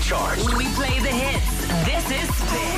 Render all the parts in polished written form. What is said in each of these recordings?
chart. We play the hits. This is Spin.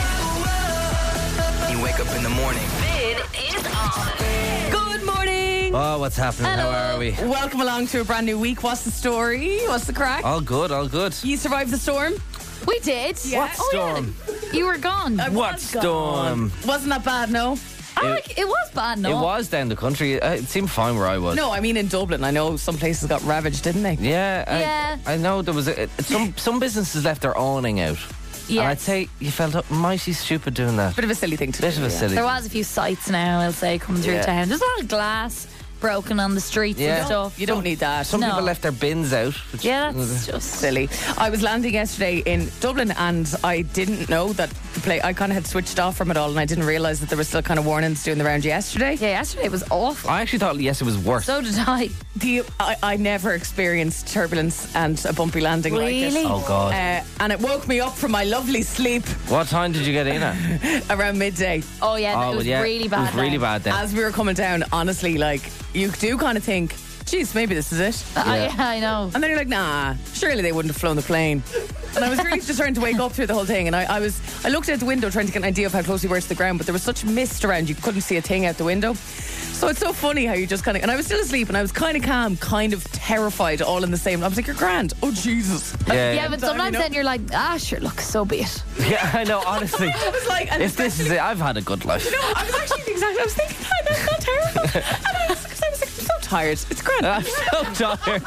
You wake up in the morning. Spin is on. Good morning. Oh, what's happening? Hello. How are we? Welcome along to a brand new week. What's the story? What's the crack? All good, all good. You survived the storm? We did. Yeah. What storm? You were gone. What storm? Wasn't that bad, no? It was bad, no? It was down the country. It seemed fine where I was. No, I mean in Dublin. I know some places got ravaged, didn't they? Yeah, I know there was some businesses left their awning out. Yes. And I'd say you felt mighty stupid doing that. Bit of a silly thing to Bit do. of a silly. There was a few sites now, I'll say, coming through Yeah. town. There's a lot of glass broken on the streets Yeah. and stuff. You don't need that. Some No. people left their bins out. Which, Yeah, that's just... Silly. I was landing yesterday in Dublin and I didn't know that I kind of had switched off from it all and I didn't realise that there were still kind of warnings doing the round yesterday. Yeah, yesterday was awful. I actually thought, yes, it was worse. So did I. I never experienced turbulence and a bumpy landing like Really? it. Oh, God. And it woke me up from my lovely sleep What time did you get in at? around midday. Oh, yeah, it was really bad. It was really then. bad then. As we were coming down, honestly, like, you do kind of think, geez, maybe this is it. Yeah, I know. And then you're like, nah, surely they wouldn't have flown the plane. And I was really just trying to wake up through the whole thing. And I looked out the window trying to get an idea of how close we were to the ground, but there was such mist around, you couldn't see a thing out the window. So it's so funny how you just kind of, and I was still asleep and I was kind of calm, kind of terrified all in the same. I was like, you're grand. Oh, Jesus. Yeah, but sometimes you know? then you're like, sure, look, so be it. Yeah, I know, honestly. I was like, and If this is it, I've had a good life. no, I was actually exactly, I was thinking, oh, that's not terrible. And I was like, I'm so tired. It's grand. I'm so tired.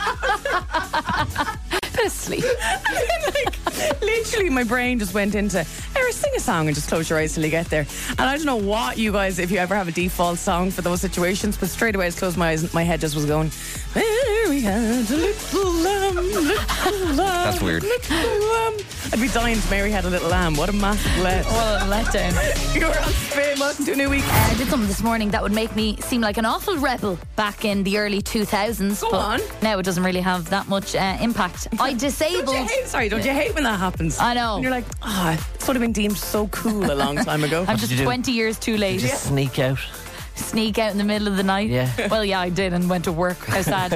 Bit of sleep. Like, literally my brain just went into sing a song and just close your eyes till you get there. And I don't know what you guys, if you ever have a default song for those situations, but straight away I just closed my eyes and my head just was going, Mary had a little lamb, little lamb. That's weird. Little lamb. I'd be dying if Mary had a little lamb. What a massive let. What a letdown. You're on Spin. Welcome to a new week. I did something this morning that would make me seem like an awful rebel back in the early 2000s. Go but on. Now it doesn't really have that much impact. I disabled... Don't you hate when that happens? I know. And you're like, this would have been deemed so cool a long time ago. I'm just did you do? 20 years too late. Just sneak out. Sneak out in the middle of the night. Yeah. Well, yeah, I did and went to work. How sad.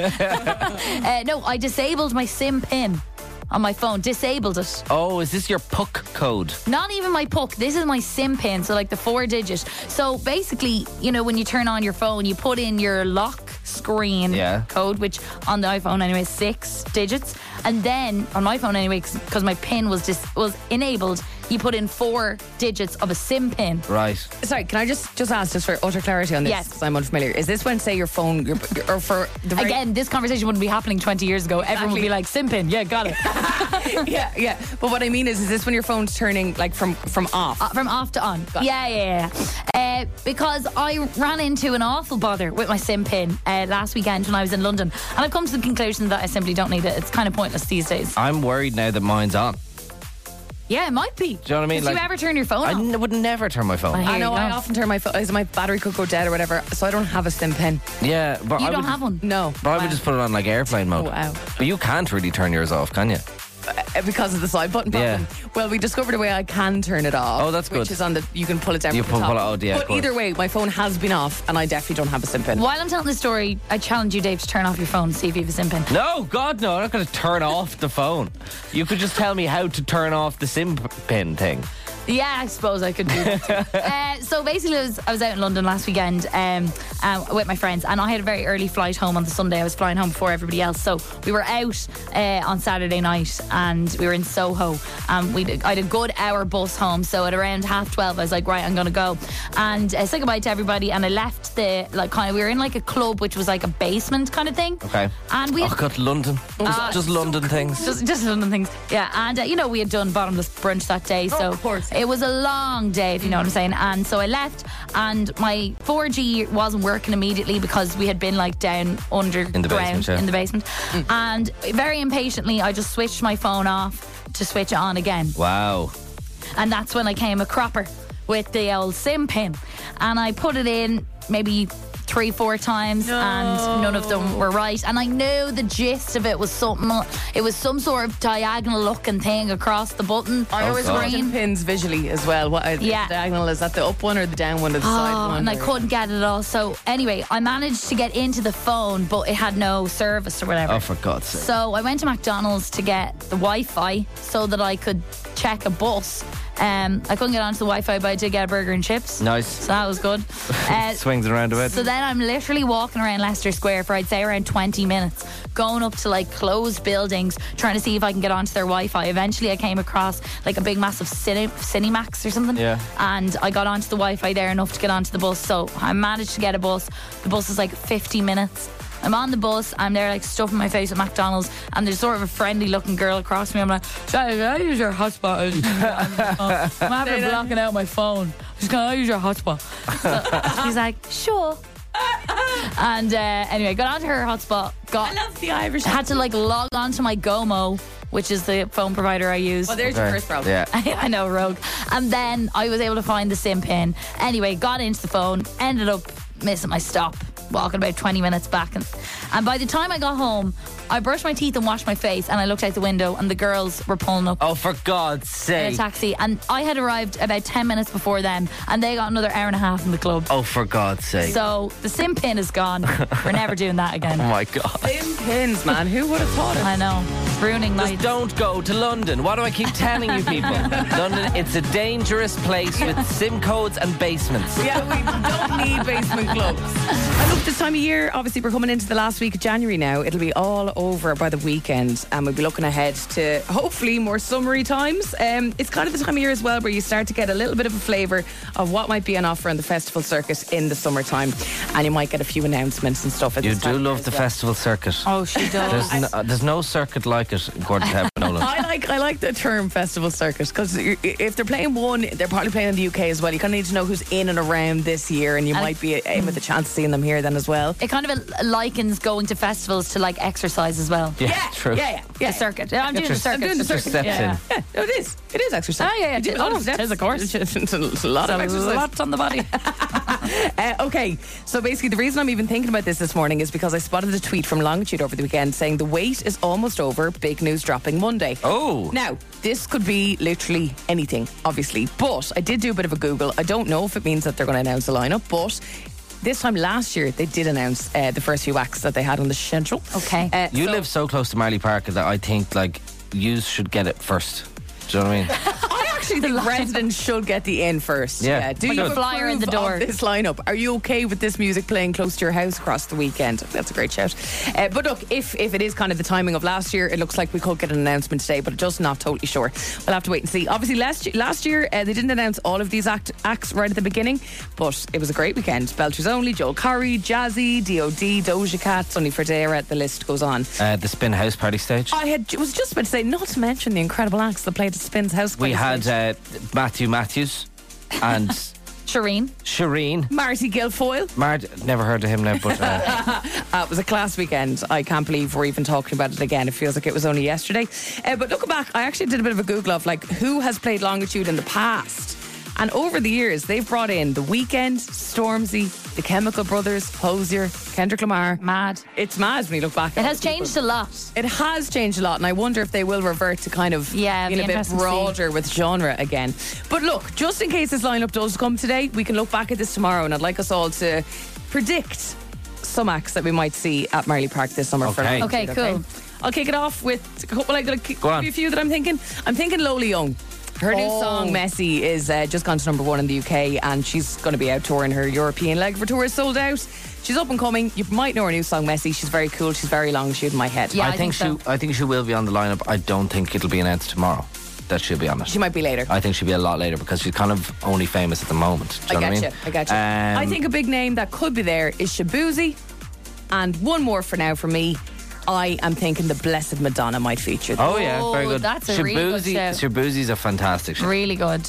No, I disabled my SIM pin on my phone. Disabled it. Oh, is this your puck code? Not even my PUC. This is my SIM pin, so like the 4-digit. So basically, you know, when you turn on your phone, you put in your lock screen code, which on the iPhone anyway is 6 digits. And then on my phone anyway, because my pin was enabled, you put in 4 digits of a SIM pin. Right. Sorry, can I just ask, just for utter clarity on this? Yes. Because I'm unfamiliar. Is this when, say, your phone, or for the very... Again, this conversation wouldn't be happening 20 years ago. Everyone would be like, SIM pin, yeah, got it. yeah. But what I mean is this when your phone's turning, like, from off? From off to on. Yeah. Because I ran into an awful bother with my SIM pin last weekend when I was in London. And I've come to the conclusion that I simply don't need it. It's kind of pointless these days. I'm worried now that mine's on. Yeah, it might be. Do you know what I mean? Did you ever turn your phone off? would never turn my phone. I know, you I go. often turn my phone, my battery could go dead or whatever, so I don't have a SIM pin. Yeah, but You I don't would, have one? No. But I would just put it on like airplane mode. Oh, wow. But you can't really turn yours off, can you? Because of the side button problem. Yeah. Well, we discovered a way I can turn it off. Oh, that's good. Which is on you can pull it down You from the pull top. it out, yeah, of But course. either way, my phone has been off and I definitely don't have a SIM pin. While I'm telling this story, I challenge you, Dave, to turn off your phone and see if you have a SIM pin. No, God, no. I'm not going to turn off the phone. You could just tell me how to turn off the SIM pin thing. Yeah, I suppose I could do that too. So basically, I was out in London last weekend with my friends, and I had a very early flight home on the Sunday. I was flying home before everybody else. So we were out on Saturday night, and we were in Soho. I had a good hour bus home. So at around 12:30, I was like, right, I'm going to go and say goodbye to everybody. And I left we were in like a club, which was like a basement kind of thing. Okay. And we God, London. Just London things. Just London things. Yeah, and we had done bottomless brunch that day, so of course. it was a long day, if you know what I'm saying. And so I left, and my 4G wasn't working immediately because we had been like down underground in the basement. And very impatiently, I just switched my phone off to switch it on again. Wow. And that's when I came a cropper with the old SIM pin, and I put it in maybe 3-4 times, and none of them were right. And I knew the gist of it was something. It was some sort of diagonal looking thing across the button. I always imagine pins visually as well. What the diagonal is that the up one or the down one or the side one? And I couldn't get it at all. So anyway, I managed to get into the phone, but it had no service or whatever. Oh, for God's sake. So I went to McDonald's to get the Wi-Fi so that I could check a bus. I couldn't get onto the Wi-Fi, but I did get a burger and chips. Nice. So that was good. Swings around a bit. So then I'm literally walking around Leicester Square for I'd say around 20 minutes, going up to like closed buildings, trying to see if I can get onto their Wi-Fi. Eventually I came across like a big massive Cinemax or something. Yeah. And I got onto the Wi-Fi there enough to get onto the bus. So I managed to get a bus. The bus is like 50 minutes. I'm on the bus, I'm there like stuffing my face at McDonald's, and there's sort of a friendly looking girl across me. I'm like, sorry, can I use your hotspot? I'm having blocking out my phone. Can I use your hotspot? So she's like, sure. And anyway, got onto her hotspot. I love the Irish. Had to like log on to my Gomo, which is the phone provider I use. Well, there's your first problem. Yeah. I know, rogue. And then I was able to find the SIM pin. Anyway, got into the phone, ended up missing my stop, walking about 20 minutes back. And by the time I got home, I brushed my teeth and washed my face, and I looked out the window and the girls were pulling up Oh, for God's in a sake. taxi. And I had arrived about 10 minutes before them, and they got another hour and a half in the club. Oh, for God's sake. So the SIM pin is gone. We're never doing that again. Oh, my God. Same pins, man. Who would have thought it? I know. Ruining Just nights. don't go to London. What do I keep telling you people? London, it's a dangerous place with SIM codes and basements. Yeah, we don't need basement clubs. I look, this time of year, obviously we're coming into the last week of January now. It'll be all over by the weekend, and we'll be looking ahead to hopefully more summery times. It's kind of the time of year as well where you start to get a little bit of a flavour of what might be on offer on the festival circuit in the summertime, and you might get a few announcements and stuff at You this time do of year love as the well. festival circuit. Oh, she does. There's no circuit like it, according to Heaven Nolan. I like the term festival circuit, because if they're playing one, they're probably playing in the UK as well. You kind of need to know who's in and around this year, and you might be aiming with the chance of seeing them here then as well. It kind of likens going to festivals to like exercise as well. Yeah, true. Yeah. The circuit. I'm doing the circuit. I'm doing the circuit. Steps Yeah. in. Yeah, no, it is. It is exercise. Oh, yeah. You do a lot of steps. It is, of course. It's a lot of There's exercise. a lot on the body. Okay, so basically the reason I'm even thinking about this morning is because I spotted a tweet from Longitude over the weekend saying the wait is almost over, big news dropping Monday. Oh. Now, this could be literally anything, obviously, but I did do a bit of a Google. I don't know if it means that they're going to announce the lineup, but this time last year they did announce the first few acts that they had on the schedule. Okay. You live so close to Marley Park that I think like you should get it first. Do you know what I mean? I actually think residents should get the in first. Yeah. Do Like you a flyer in the approve door. of this lineup? Are you okay with this music playing close to your house across the weekend? That's a great shout. But look, if it is kind of the timing of last year, it looks like we could get an announcement today, but just not totally sure. We'll have to wait and see. Obviously, last year they didn't announce all of these acts right at the beginning, but it was a great weekend. Belchers Only, Joel Corry, Jazzy, D.O.D, Doja Cat, Sonny Fodera, the list goes on. The Spin House Party stage. I was just about to say, not to mention the incredible acts that played at Spin's House. We Party had stage. Matthew Matthews and Shireen. Shireen. Marty Guilfoyle. Never heard of him now, but It was a class weekend. I can't believe we're even talking about it again. It feels like it was only yesterday. But looking back, I actually did a bit of a Google of like who has played Longitude in the past. And over the years, they've brought in The Weeknd, Stormzy, The Chemical Brothers, Hozier, Kendrick Lamar. Mad. It's mad when you look back. It has changed a lot. It has changed a lot, and I wonder if they will revert to kind of being a be bit interesting to see. broader with genre again. But look, just in case this lineup does come today, we can look back at this tomorrow, and I'd like us all to predict some acts that we might see at Marley Park this summer. Okay. For Okay, cool. I'll kick it off with a couple. Go on. A few that I'm thinking. I'm thinking Lola Young. Her new song Messy is just gone to number 1 in the UK, and she's going to be out touring. Her European leg of her tour is sold out. She's up and coming. You might know her new song Messy. She's very cool. She's very long. She's in my head. Yeah, I think so. I think she will be on the lineup. I don't think it'll be announced tomorrow that she'll be on it. She might be later. I think she'll be a lot later because she's kind of only famous at the moment. Do you know what I mean? I get you. I think a big name that could be there is Shabuzi. And one more for now for me. I am thinking the Blessed Madonna might feature. Oh yeah, very good. That's a really good shout. Shabuzi's a fantastic show. Really good.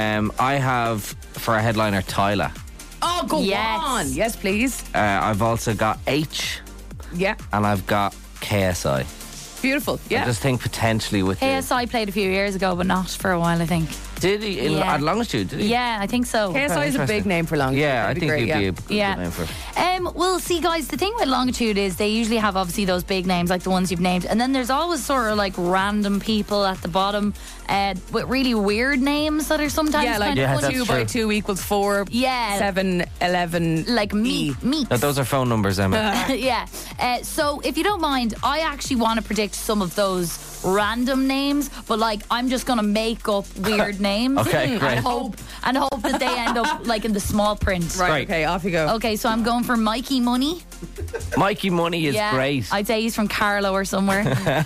I have for a headliner Tyler. Oh, go Yes. on. Yes, please. I've also got H Yeah. and I've got KSI. Beautiful. I Yeah. just think potentially with KSI played a few years ago, but not for a while, I think. did he Yeah. at Longitude? Did he? Yeah, I think so. KSI is a big name for long. Yeah, I That'd think great, he'd be a good Yeah. name for it. Well, see, guys, the thing with Longitude is they usually have obviously those big names like the ones you've named, and then there's always sort of like random people at the bottom with really weird names that are sometimes Yeah, like kind of that's 2 true. by 2 equals 4. Yeah. 7, 11. like meat. No, those are phone numbers, Emma. Yeah. So if you don't mind, I actually want to predict some of those random names, but like I'm just gonna make up weird names. Okay, great. And hope that they end up like in the small print. Right, Right. okay, off you go. Okay, so I'm going for Mikey Money. Mikey Money is Yeah, great. I'd say he's from Carlow or somewhere.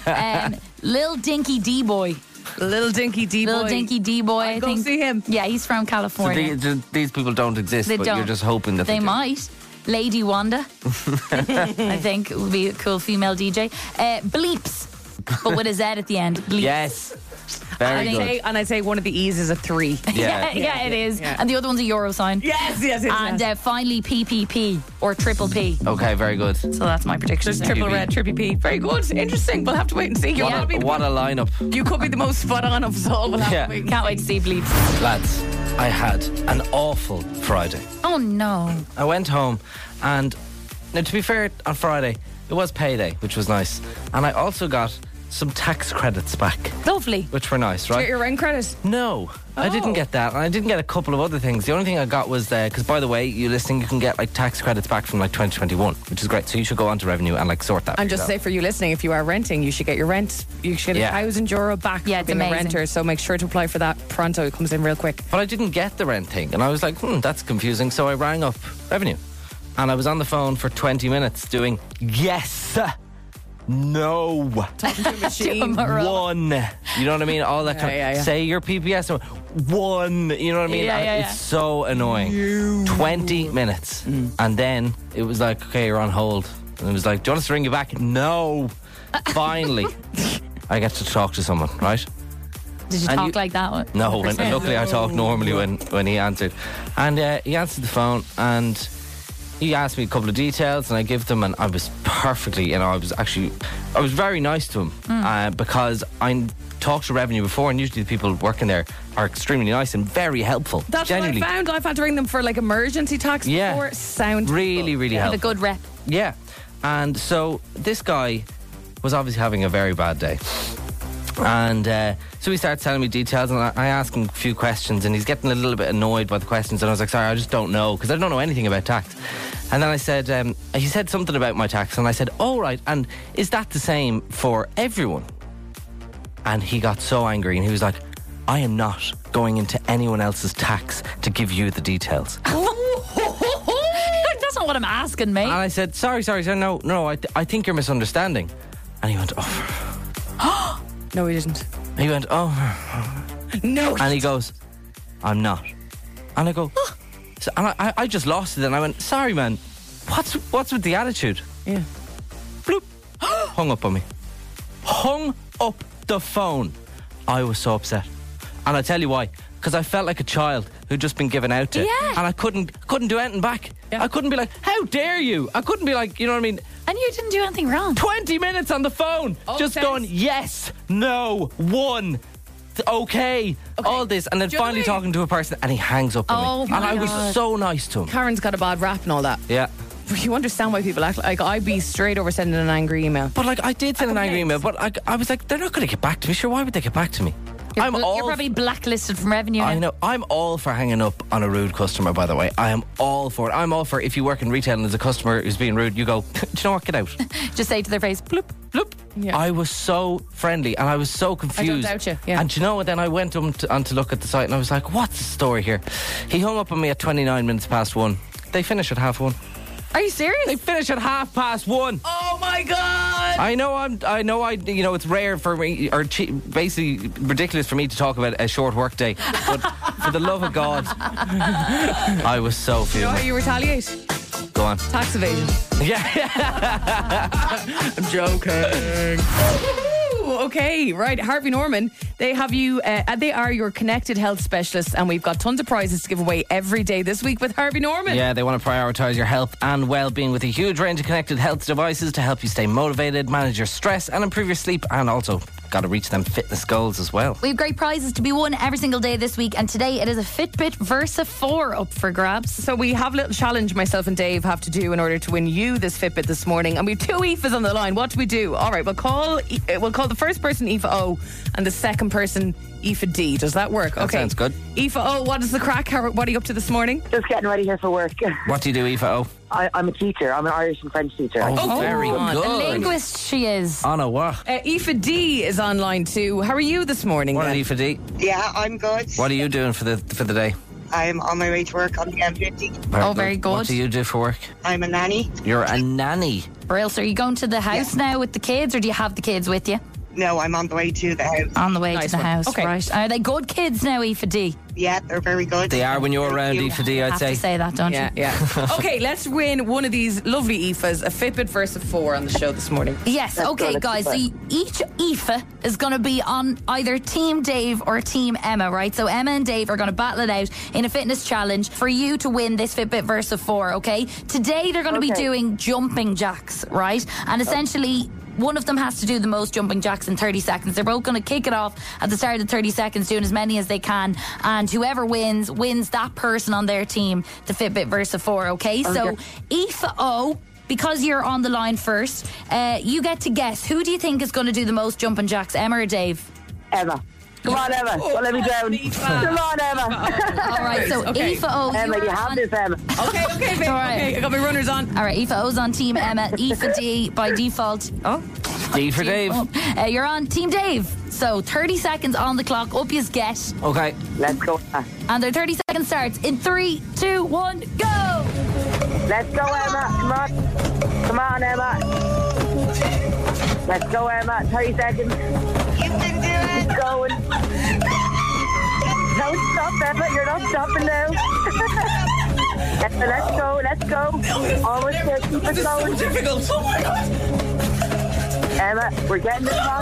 Lil Dinky D Boy. Little Dinky D-Boy. Little Dinky D Boy. I Go think. see him. Yeah, he's from So California. these people don't exist, They but don't. you're just hoping that They do. might. Lady Wanda, I think would be a cool female DJ. Bleeps, but with a Z at the end. Bleeps. Yes. Very think- good. And I'd say one of the E's is a 3. Yeah, it is. yeah. And the other one's a euro sign. Yes. And finally PPP or triple P. Okay, very good. So that's my prediction. There's triple red, triple P. Very good. Interesting. We'll have to wait and see. Yeah. What a lineup. You could be the most spot on of us all. We'll have Yeah. to wait and Can't see. wait to see Bleeps. Lads, I had an awful Friday. Oh no. I went home and, now to be fair, on Friday, it was payday, which was nice. And I also got some tax credits back, Lovely. which were nice, Get right? your rent credit. No, I didn't get that. And I didn't get a couple of other things. The only thing I got was, because by the way, you listening, you can get like tax credits back from like 2021, which is great. So you should go on to revenue and like sort that for And just yourself. say for you listening, if you are renting, you should get your rent. You should get Yeah. €1,000 back Yeah, for it's being amazing. a renter. So make sure to apply for that pronto. It comes in real quick. But I didn't get the rent thing. And I was like, that's confusing. So I rang up revenue. And I was on the phone for 20 minutes doing yes, no, Talking to a machine. one. You know what I mean? All that kind yeah. Say your PPS. One. You know what I mean? Yeah, And yeah, it's yeah. so annoying. 20 minutes. And then it was like, okay, you're on hold. And it was like, do you want us to ring you back? No. Finally, I get to talk to someone, right? Did you And talk you- like that one? No, luckily I talked normally when he answered. And he answered the phone and he asked me a couple of details and I give them, and I was perfectly, I was very nice to him because I talked to revenue before, and usually the people working there are extremely nice and very helpful. That's genuinely. what I found. I've had to ring them for like emergency tax Yeah. before. Sound Really, really With a helpful. good rep. Yeah. And so this guy was obviously having a very bad day. And so he started telling me details, and I asked him a few questions, and he's getting a little bit annoyed by the questions. And I was like, sorry, I just don't know, because I don't know anything about tax. And then I said, he said something about my tax, and I said, oh, right, and is that the same for everyone? And he got so angry, and he was like, I am not going into anyone else's tax to give you the details. That's not what I'm asking, mate. And I said, sorry, no, I think you're misunderstanding. And he went, oh. No, he didn't. He went, oh. No. And he goes, I'm not. And I go, so, and I just lost it. And I went, sorry, man, what's with the attitude? Yeah. Bloop. Hung up on me. Hung up the phone. I was so upset. And I tell you why. Because I felt like a child who'd just been given out to. Yeah. And I couldn't do anything back. Yeah. I couldn't be like, how dare you? I couldn't be like, you know what I mean? And you didn't do anything wrong. 20 minutes on the phone. Oh, just thanks. going, yes, no, one. Okay, all this, and then Do you know finally what I mean? talking to a person, and he hangs up on Oh me. my And I was God. so nice to him. Karen's got a bad rap and all that. Yeah. But you understand why people act like I'd be straight over sending an angry email. But like, I did send an angry email, but I was like, they're not going to get back to me. Sure, why would they get back to me? You're probably blacklisted from revenue. I now. know. I'm all for hanging up on a rude customer, by the way. I am all for it. I'm all for if you work in retail and there's a customer who's being rude, you go, do you know what, get out. Just say to their face, bloop. Bloop. Yeah. I was so friendly and I was so confused. doubt you, yeah. And do you know what? Then I went on to look at the site and I was like, what's the story here? He hung up on me at 29 minutes past 1. They finish at 1:30. Are you serious? They finish at 1:30. Oh my God! I know. It's rare for me, or basically ridiculous for me to talk about a short work day. But for the love of God, I was so You know how fuming. you retaliate? Go on. Tax evasion. Yeah. I'm joking. Okay, right. Harvey Norman, they have you. They are your connected health specialists, and we've got tons of prizes to give away every day this week with Harvey Norman. Yeah, they want to prioritise your health and well-being with a huge range of connected health devices to help you stay motivated, manage your stress, and improve your sleep, and also got to reach them fitness goals as well. We have great prizes to be won every single day this week, and today it is a Fitbit Versa 4 up for grabs. So we have a little challenge myself and Dave have to do in order to win you this Fitbit this morning. And we have 2 Aoifes on the line. What do we do? All right, we'll call the first person Aoife O and the second person Aoife D. Does that work? That sounds good. Aoife O, what is the crack? What are you up to this morning? Just getting ready here for work. What do you do, Aoife O? I'm a teacher. I'm an Irish and French teacher. Very on. good. A linguist she is. Anna, what? Aoife D is online too. How are you this morning? What, then? Aoife D? Yeah, I'm good. What are you doing for the day? I'm on my way to work on the M50. Very good. What do you do for work? I'm a nanny. You're a nanny. Brill, so are you going to the house now with the kids, or do you have the kids with you? No, I'm on the way to the house. On the way Nice to the one. house, Okay. right. Are they good kids now, Aoife D? Yeah, they're very good. They are when you're around, you. Aoife D, You I'd have say. to say that, don't Yeah, you? yeah. Okay, let's win one of these lovely Aoifes, a Fitbit Versa 4 on the show this morning. Yes, Let's okay, go, guys. let's So each Aoife is going to be on either Team Dave or Team Emma, right? So Emma and Dave are going to battle it out in a fitness challenge for you to win this Fitbit Versa 4, okay? Today they're going to be Okay. doing jumping jacks, right? And essentially, one of them has to do the most jumping jacks in 30 seconds. They're both going to kick it off at the start of the 30 seconds, doing as many as they can. And whoever wins that person on their team the Fitbit Versa 4, okay? So, Aoife O, because you're on the line first, you get to guess. Who do you think is going to do the most jumping jacks, Emma or Dave? Emma. Come on, Emma. Don't let me down. Come on, Emma. All right, so Okay. Aoife O, Emma, you're you have on- this, Emma. Okay, babe. All right. Okay, I got my runners on. All right, Aoife O's on Team Emma. Aoife D, by default. Oh, D for Dave. You're on Team Dave. So 30 seconds on the clock. Up you get. Okay. Let's go, Emma. And their 30 seconds starts in 3, 2, 1, go! Let's go, Emma. Come on. Come on, Emma. Let's go, Emma. 30 seconds. You can do it. Keep going. Don't stop, Emma. You're not stopping now. Emma, let's go. Let's go. Almost there. Keep it going. Difficult. Oh my God. Emma, we're getting this watch.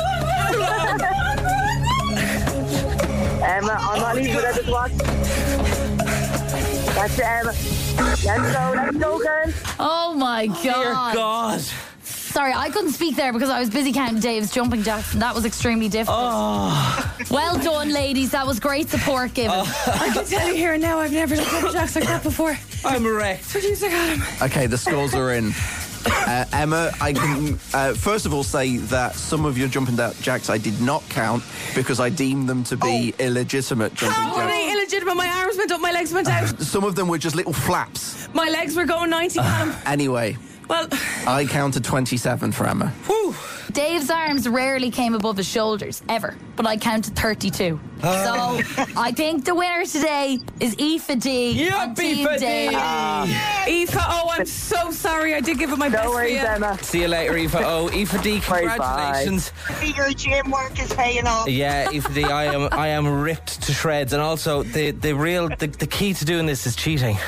Emma, I'm not leaving without this watch. That's it, Emma. Let's go, girl. Oh my Dear God. God. Sorry, I couldn't speak there because I was busy counting Dave's jumping jacks, and that was extremely difficult. Well done, ladies. That was great support given. I can tell you here and now, I've never done jumping jacks like that before. I'm wrecked. Producer got him. Okay, the scores are in. Emma, I can first of all say that some of your jumping jacks I did not count because I deemed them to be illegitimate jumping How were jacks. they illegitimate? My arms went up, my legs went out. Some of them were just little flaps. My legs were going 90 Callum. Anyway, Well, I counted 27 for Emma. Dave's arms rarely came above his shoulders, ever. But I counted 32. So I think the winner today is Aoife D. Yeah, on Team Aoife D. Dave. Aoife, oh, I'm so sorry. I did give it my best No for worries, you. Emma. See you later, Aoife O. Aoife D, congratulations. Your gym work is paying off. Yeah, Aoife D, I am ripped to shreds, and also the key to doing this is cheating.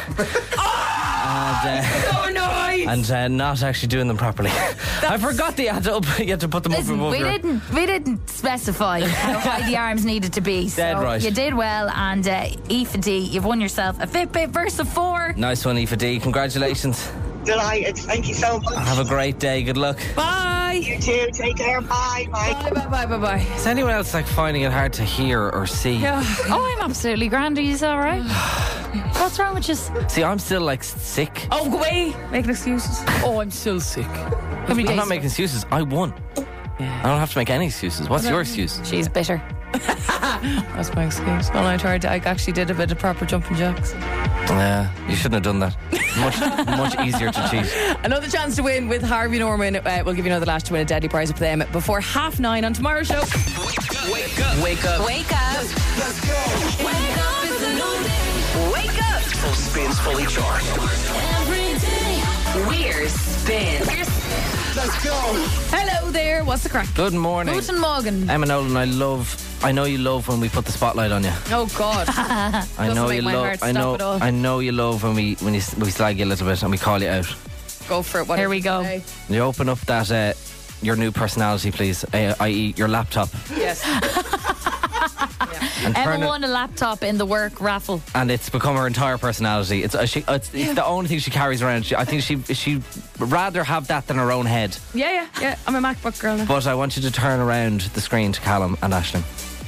So annoyed. And not actually doing them properly. I forgot that you had to put them Listen, up above we didn't specify how high the arms needed to be. Dead so right. you did well, and Aoife D, you've won yourself a Fitbit Versa 4. Nice one, Aoife D. Congratulations. Delighted. Thank you so much. Have a great day. Good luck. Bye. You too. Take care. Bye. Bye. Bye. Is anyone else finding it hard to hear or see? Yeah. Oh, I'm absolutely grand. Are you all right? What's wrong with you? See, I'm still sick. Oh, go away. Making excuses. Oh, I'm still sick. How many I'm days? not making excuses. I won. I don't have to make any excuses. What's your excuse? She's bitter. That's my excuse. Well, I actually did a bit of proper jumping jacks. Yeah, you shouldn't have done that. Much easier to cheat. Another chance to win with Harvey Norman. We'll give you another lash to win a deadly prize with them before 9:30 on tomorrow's show. Wake up. Wake up. Wake up. It's a new day. Wake up. Full spins fully charged. Every day. Weird spin. Hello there. What's the crack? Good morning. Guten Morgen. Emma Nolan, I know you love when we put the spotlight on you. Oh God. I know make you my love. heart I stop know. at all. I know you love when we slag you a little bit and we call you out. Go for it. What Here did we you go. say? You open up that your new personality, please, i.e. your laptop. Yes. And Emma turn it- won a laptop in the work raffle. and it's become her entire personality. It's the only thing she carries around. I think she rather have that than her own head. Yeah. I'm a MacBook girl now. But I want you to turn around the screen to Callum and Aisling.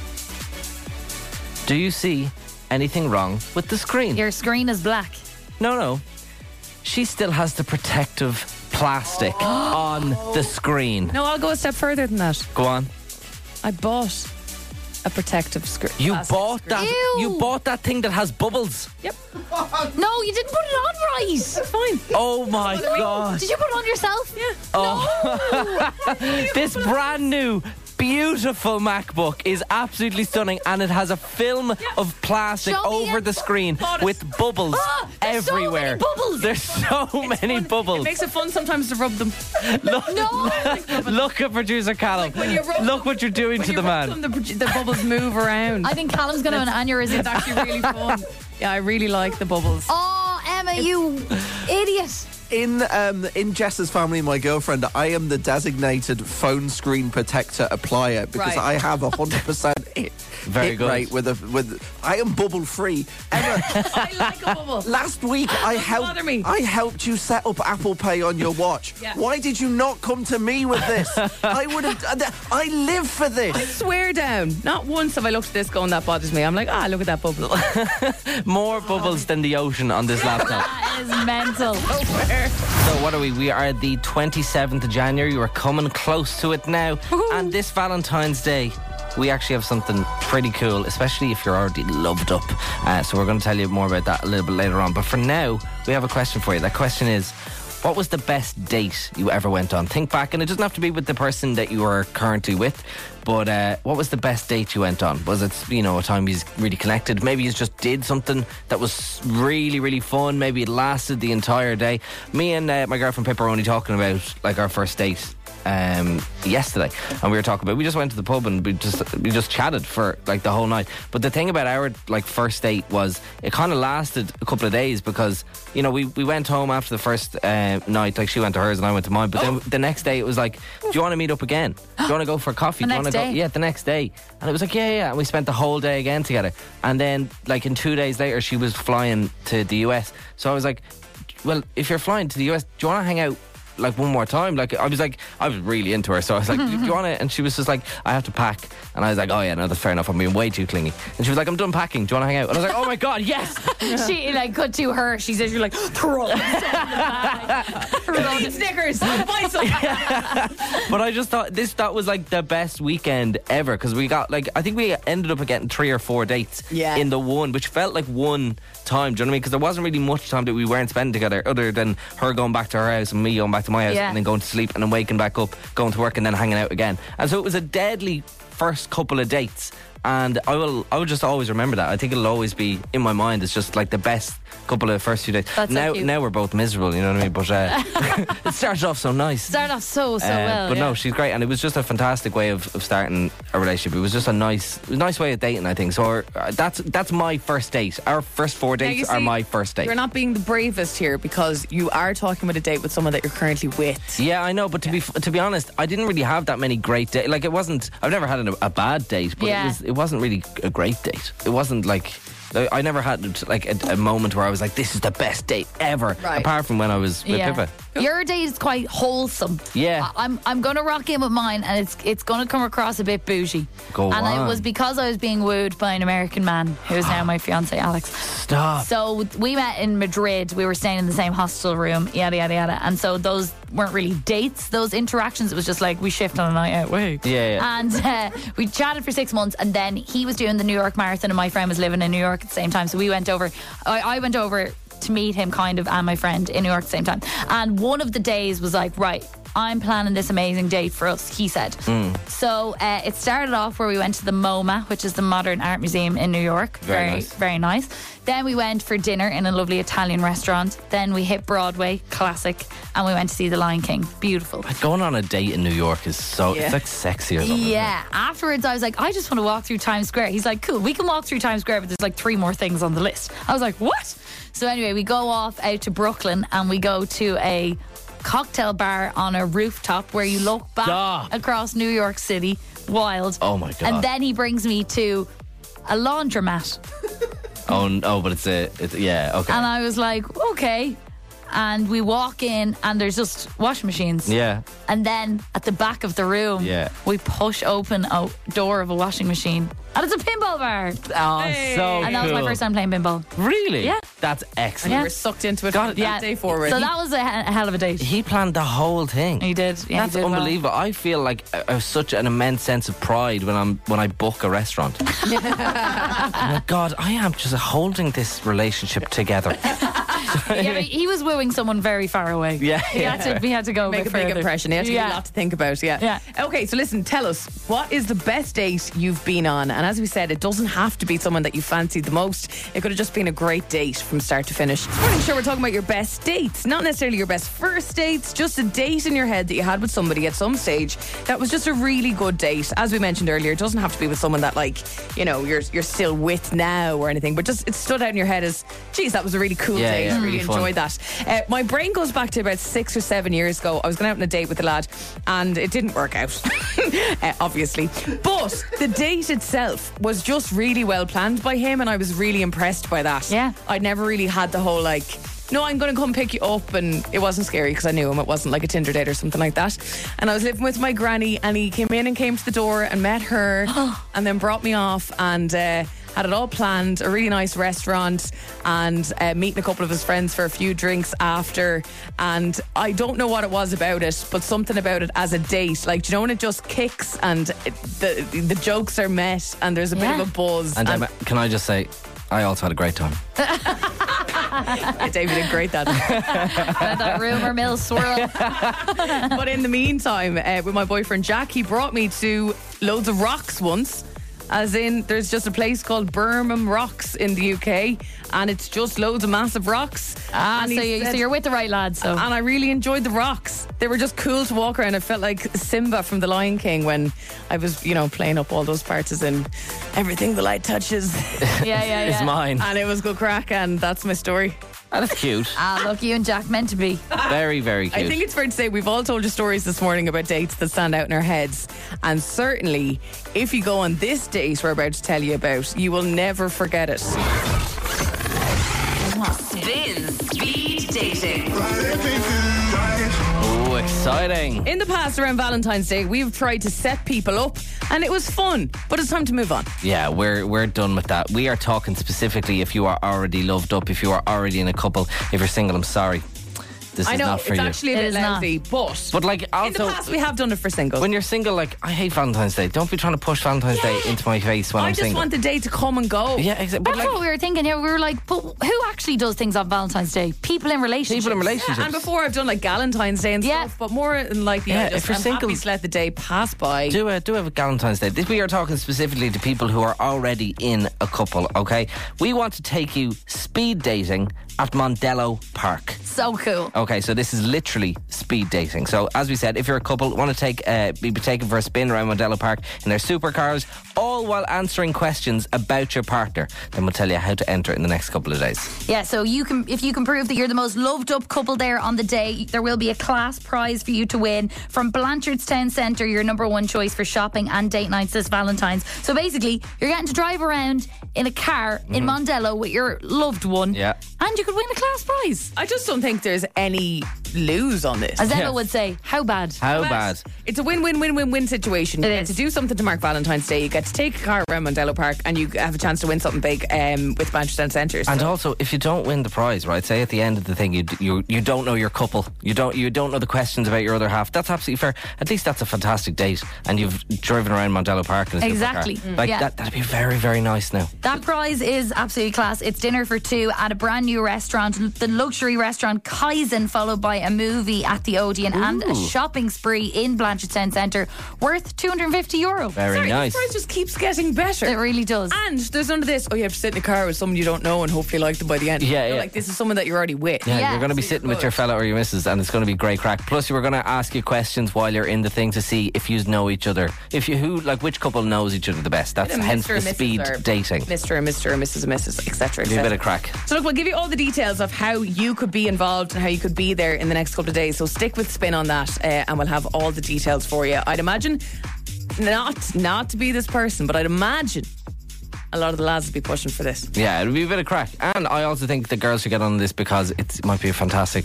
Do you see anything wrong with the screen? Your screen is black. No. She still has the protective plastic on the screen. No, I'll go a step further than that. Go on. I bought a protective screen. You bought that. Ew. You bought that thing that has bubbles. Yep. No, you didn't put it on right. It's fine. Oh my god! Did you put it on yourself? Yeah. This brand new, beautiful MacBook is absolutely stunning, and it has a film of plastic Show me over it. the screen Bought it. with bubbles there's so many everywhere. bubbles. There's so many Fun. bubbles. It makes it fun sometimes to rub them. Look, No. look at producer Callum. when you rub Look them- what you're doing When to you the rub man. them, the bubbles move around. I think Callum's going to have an aneurysm. It's actually really fun. Yeah, I really like the bubbles. Oh, Emma, you idiot. In Jess's family, my girlfriend, I am the designated phone screen protector applier because Right. I have 100% hit Very good. rate with. I am bubble free. Emma, I like a bubble. last week I bother me. helped you set up Apple Pay on your watch. Yeah. Why did you not come to me with this? I would have. I live for this. Swear down. Not once have I looked at this going, that bothers me. I'm like, look at that bubble. More bubbles than the ocean on this laptop. That is mental. So what are we? We are the 27th of January. We're coming close to it now. And this Valentine's Day, we actually have something pretty cool, especially if you're already loved up. So we're going to tell you more about that a little bit later on. But for now, we have a question for you. That question is, what was the best date you ever went on? Think back, and it doesn't have to be with the person that you are currently with, but what was the best date you went on? Was it, a time you really connected? Maybe you just did something that was really, really fun. Maybe it lasted the entire day. Me and my girlfriend Pippa were only talking about like our first date yesterday, and we were talking about, we just went to the pub and we just chatted for like the whole night. But the thing about our like first date was it kind of lasted a couple of days because we went home after the first night. Like she went to hers and I went to mine, but then the next day it was like, do you want to meet up again? Do you want to go for a coffee? The Do you next want to go? day? Yeah, the next day. And it was like, yeah, and we spent the whole day again together. And then like in 2 days later she was flying to the US, so I was like, well, if you're flying to the US, do you want to hang out like one more time? Like I was really into her, so I was like, do you want to? And she was just like, I have to pack. And I was like, oh yeah, no, that's fair enough, I'm being way too clingy. And she was like, I'm done packing, do you want to hang out? And I was like, oh my god, yes. She like cut to her. She says, "You're like throw it in the bag." Eat Snickers. Buy some. But I just thought that was like the best weekend ever, because we got like, I think we ended up getting 3 or 4 dates in the one, which felt like one time. Do you know what I mean? Because there wasn't really much time that we weren't spending together, other than her going back to her house and me going back to my house, and then going to sleep and then waking back up, going to work and then hanging out again. And so it was a deadly first couple of dates, and I will just always remember that. I think it'll always be in my mind. It's just like the best couple of first few dates. That's so cute. Now we're both miserable, you know what I mean? But it started off so nice. Started off so well. But yeah. no, she's great, and it was just a fantastic way of starting a relationship. It was just a nice way of dating, I think. So that's my first date. Our first 4 Now, you dates see, are my first date. You're not being the bravest here because you are talking about a date with someone that you're currently with. Yeah, I know, but to be honest, I didn't really have that many great dates. Like it wasn't. I've never had a bad date, but it wasn't really a great date. It wasn't like. I never had like a moment where I was like, this is the best date ever, apart from when I was with Pippa. Your date is quite wholesome. Yeah. I'm going to rock in with mine, and it's going to come across a bit bougie. Go and on. it was because I was being wooed by an American man who is now my fiance, Alex. Stop. So we met in Madrid. We were staying in the same hostel room, yada yada yada. And so those weren't really dates. Those interactions, it was just like we shift on a night out. Wait. Yeah. And we chatted for 6 months, and then he was doing the New York Marathon, and my friend was living in New York at the same time. So we went over. I went over to meet him kind of and my friend in New York at the same time. And one of the days was like, right, I'm planning this amazing date for us, he said. So it started off where we went to the MoMA, which is the Modern Art Museum in New York. Very nice. Very nice. Then we went for dinner in a lovely Italian restaurant. Then we hit Broadway, classic, and we went to see The Lion King. Beautiful. Going on a date in New York is so it's like sexy or something. Yeah. Afterwards, I was like, I just want to walk through Times Square. He's like, cool, we can walk through Times Square, but there's like 3 more things on the list. I was like, what? So anyway, we go off out to Brooklyn and we go to a cocktail bar on a rooftop where you look back across New York City. Wild. Oh my God. And then he brings me to a laundromat. But it's yeah, okay. And I was like, okay. And we walk in and there's just washing machines. Yeah. And then at the back of the room, Yeah. we push open a door of a washing machine. And it's a pinball bar. Oh, so And that was my cool. first time playing pinball. Really? Yeah. That's You excellent. were sucked into it God, from that day forward. So that was a hell of a date. He planned the whole thing. He did. Yeah, That's he did well. unbelievable. I feel like such an immense sense of pride when I book a restaurant. Oh my God, I am just holding this relationship together. Yeah, but he was wooing someone very far away. Yeah, He had to go Make a bit big further. impression. You have to give you a lot to think about. Yeah. Okay, so listen, tell us, what is the best date you've been on? And as we said, it doesn't have to be someone that you fancied the most. It could have just been a great date from start to finish. This morning, sure, we're talking about your best dates. Not necessarily your best first dates, just a date in your head that you had with somebody at some stage that was just a really good date. As we mentioned earlier, it doesn't have to be with someone that, like, you know, you're still with now or anything, but just it stood out in your head as, geez, that was a really cool date. Yeah, I really really fun. enjoyed that. My brain goes back to about 6 or 7 years ago. I was going out on a date with a lad and it didn't work out, obviously. But the date itself was just really well planned by him and I was really impressed by that. Yeah. I'd never really had the whole like, no, I'm going to come pick you up, and it wasn't scary because I knew him. It wasn't like a Tinder date or something like that. And I was living with my granny and he came to the door and met her and then brought me off and had it all planned, a really nice restaurant and meeting a couple of his friends for a few drinks after. And I don't know what it was about it, but something about it as a date. Like, do you know when it just kicks and the jokes are met and there's a bit of a buzz. And can I just say, I also had a great time. Yeah, David did great that. Let that rumour mill swirl. But in the meantime, with my boyfriend Jack, he brought me to loads of rocks once. As in, there's just a place called Birmingham Rocks in the UK, and it's just loads of massive rocks. Ah, And so, he said- you're with the right lad. So And I really enjoyed the rocks. They were just cool to walk around. I felt like Simba from The Lion King when I was, you know, playing up all those parts as in everything the light touches. yeah. It's mine. And it was good crack, and that's my story. And it's cute. Ah, look, you and Jack meant to be. Very, very cute. I think it's fair to say we've all told you stories this morning about dates that stand out in our heads. And certainly, if you go on this date we're about to tell you about, you will never forget it. Spins Speed Dating. Oh, exciting. In the past, around Valentine's Day, we've tried to set people up, and it was fun. But it's time to move on. Yeah, we're done with that. We are talking specifically if you are already loved up, if you are already in a couple. If you're single, I'm sorry. This I is know, not for it's you. actually a It bit is not. lousy, but But in the past we have done it for singles. when you're single, like, I hate Valentine's Day. Don't be trying to push Valentine's Day into my face when I I'm just single. want the day to come and go. Yeah, exactly. But That's what we were thinking. Yeah, we were like, but who actually does things on Valentine's Day? People in relationships. people in relationships. And before I've done like Galentine's Day and Yeah. stuff, but more than likely, Yeah, I just, if you're I'm single- happy to let the day pass by. Do a Valentine's Day. We are talking specifically to people who are already in a couple, okay? We want to take you speed dating at Mondello Park. So cool. Okay, so this is literally speed dating. So as we said, if you're a couple, want to be taken for a spin around Mondello Park in their supercars, all while answering questions about your partner, then we'll tell you how to enter in the next couple of days. Yeah, so if you can prove that you're the most loved up couple there on the day, there will be a class prize for you to win from Blanchard's Town Centre, your number one choice for shopping and date nights this Valentine's. So basically, you're getting to drive around in a car in Mondello with your loved one. Yeah. And you could win a class prize. I just don't think there's any lose on this. As Emma Yeah. would say, how bad? How bad? It's a win-win-win-win-win situation. You It get is. to do something to mark Valentine's Day. You get to take a car around Mondello Park, and you have a chance to win something big with Blanchardstown Centre. And also, if you don't win the prize, right? Say at the end of the thing, you don't know your couple, you don't know the questions about your other half. That's absolutely fair. At least that's a fantastic date, and you've driven around Mondello Park in a Exactly. supercar. Like Yeah. that'd be very, very nice. Now That prize is absolutely class. It's dinner for two at a brand new restaurant, the luxury restaurant Kaizen, followed by a movie at the Odeon and a shopping spree in Blanchardstown Centre worth €250. very nice. The price just keeps getting better. It really does. And there's none of this, you have to sit in a car with someone you don't know and hopefully like them by the end. Yeah, No, yeah. Like, this is someone that you're already with. Yeah, Yeah. you're going to be sitting with your fella or your missus, and it's going to be great crack. Plus, we're going to ask you questions while you're in the thing to see if you know each other. Which couple knows each other the best. That's hence the speed dating. Mr. and Mr. and Mrs. and Mrs. etc. Give it a bit of crack. So look, we'll give you all the details of how you could be involved and how you could be there in the next couple of days. So stick with Spin on that, and we'll have all the details for you. I'd imagine not to be this person, but I'd imagine a lot of the lads will be pushing for this. Yeah, it'll be a bit of crack. And I also think the girls should get on this because it might be a fantastic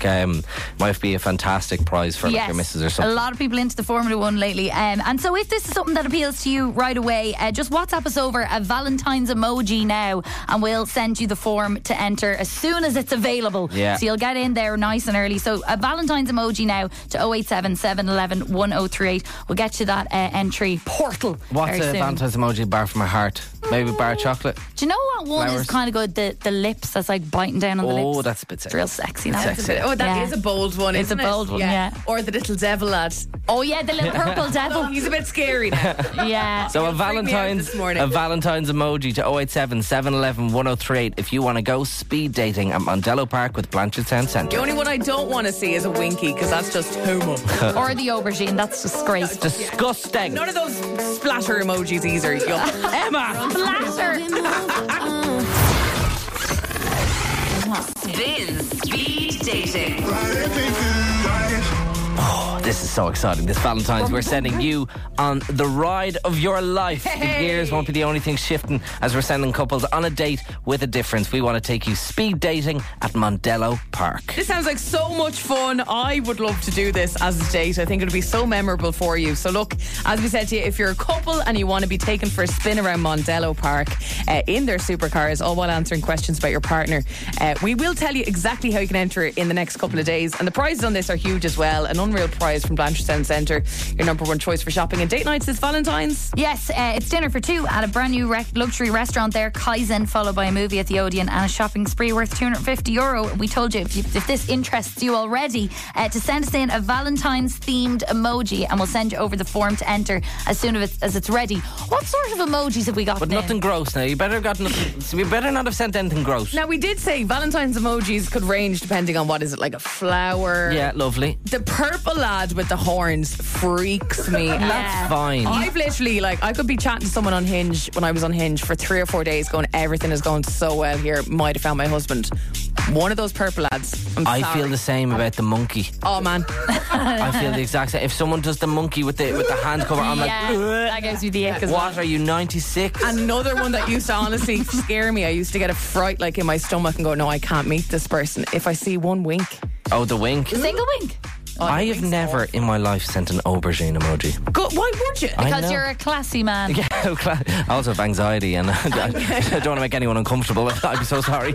prize for like your missus or something. A lot of people into the Formula One lately. And so if this is something that appeals to you right away, just WhatsApp us over a Valentine's emoji now and we'll send you the form to enter as soon as it's available. Yeah. So you'll get in there nice and early. So a Valentine's emoji now to 087 711 1038. We'll get you that entry portal. What's very a soon. Valentine's emoji? Bar for my heart. Maybe bar of chocolate. Do you know what one Flowers. is kind of good? The lips that's like biting down on the lips. Oh, that's a bit It's sexy. real sexy now. Sexy. That is a bold one, It's isn't a it? bold one, yeah. Or the little devil lad. Oh yeah, the little purple devil. He's a bit scary now. Yeah. So a freaked me out this morning. Valentine's emoji to 087 711 1038 if you want to go speed dating at Mondello Park with Blanchard Town The Centre. only one I don't want to see is a winky, because that's just homo. Or the aubergine. That's disgraceful. Disgusting. None of those splatter emojis either. Emma! Flatter. Spins Speed Dating. Oh, this is so exciting. This Valentine's, we're sending you on the ride of your life. The gears won't be the only thing shifting as we're sending couples on a date with a difference. We want to take you speed dating at Mondello Park. This sounds like so much fun. I would love to do this as a date. I think it would be so memorable for you. So look, as we said to you, if you're a couple and you want to be taken for a spin around Mondello Park in their supercars, all while answering questions about your partner, we will tell you exactly how you can enter in the next couple of days. And the prizes on this are huge as well. An unreal prize from Blanchard Town Centre, your number one choice for shopping and date nights this Valentine's. Yes, it's dinner for two at a brand new luxury restaurant there, Kaizen, followed by a movie at the Odeon and a shopping spree worth €250. We told you if this interests you already to send us in a Valentine's themed emoji and we'll send you over the form to enter as soon as it's ready. What sort of emojis have we got But now? nothing gross now. You better not have sent anything gross. Now, we did say Valentine's emojis could range depending on what is it, like a flower. Yeah, lovely. The purple lad with the horns freaks me out. That's fine. I've literally, I could be chatting to someone on Hinge when I was on Hinge for 3 or 4 days going, everything is going so well here, might have found my husband. One of those purple lads. I sorry. feel the same about the monkey. Oh, man. I feel the exact same. If someone does the monkey with the hand cover, I'm like, Yeah, that gives me the ick as well. what are you, 96? Another one that used to honestly scare me. I used to get a fright in my stomach and go, no, I can't meet this person if I see one wink. Oh, the wink. Single wink. I have never in my life sent an aubergine emoji. Why would you? I Because know. you're a classy man. Yeah, I also have anxiety and I don't want to make anyone uncomfortable. I'm so sorry.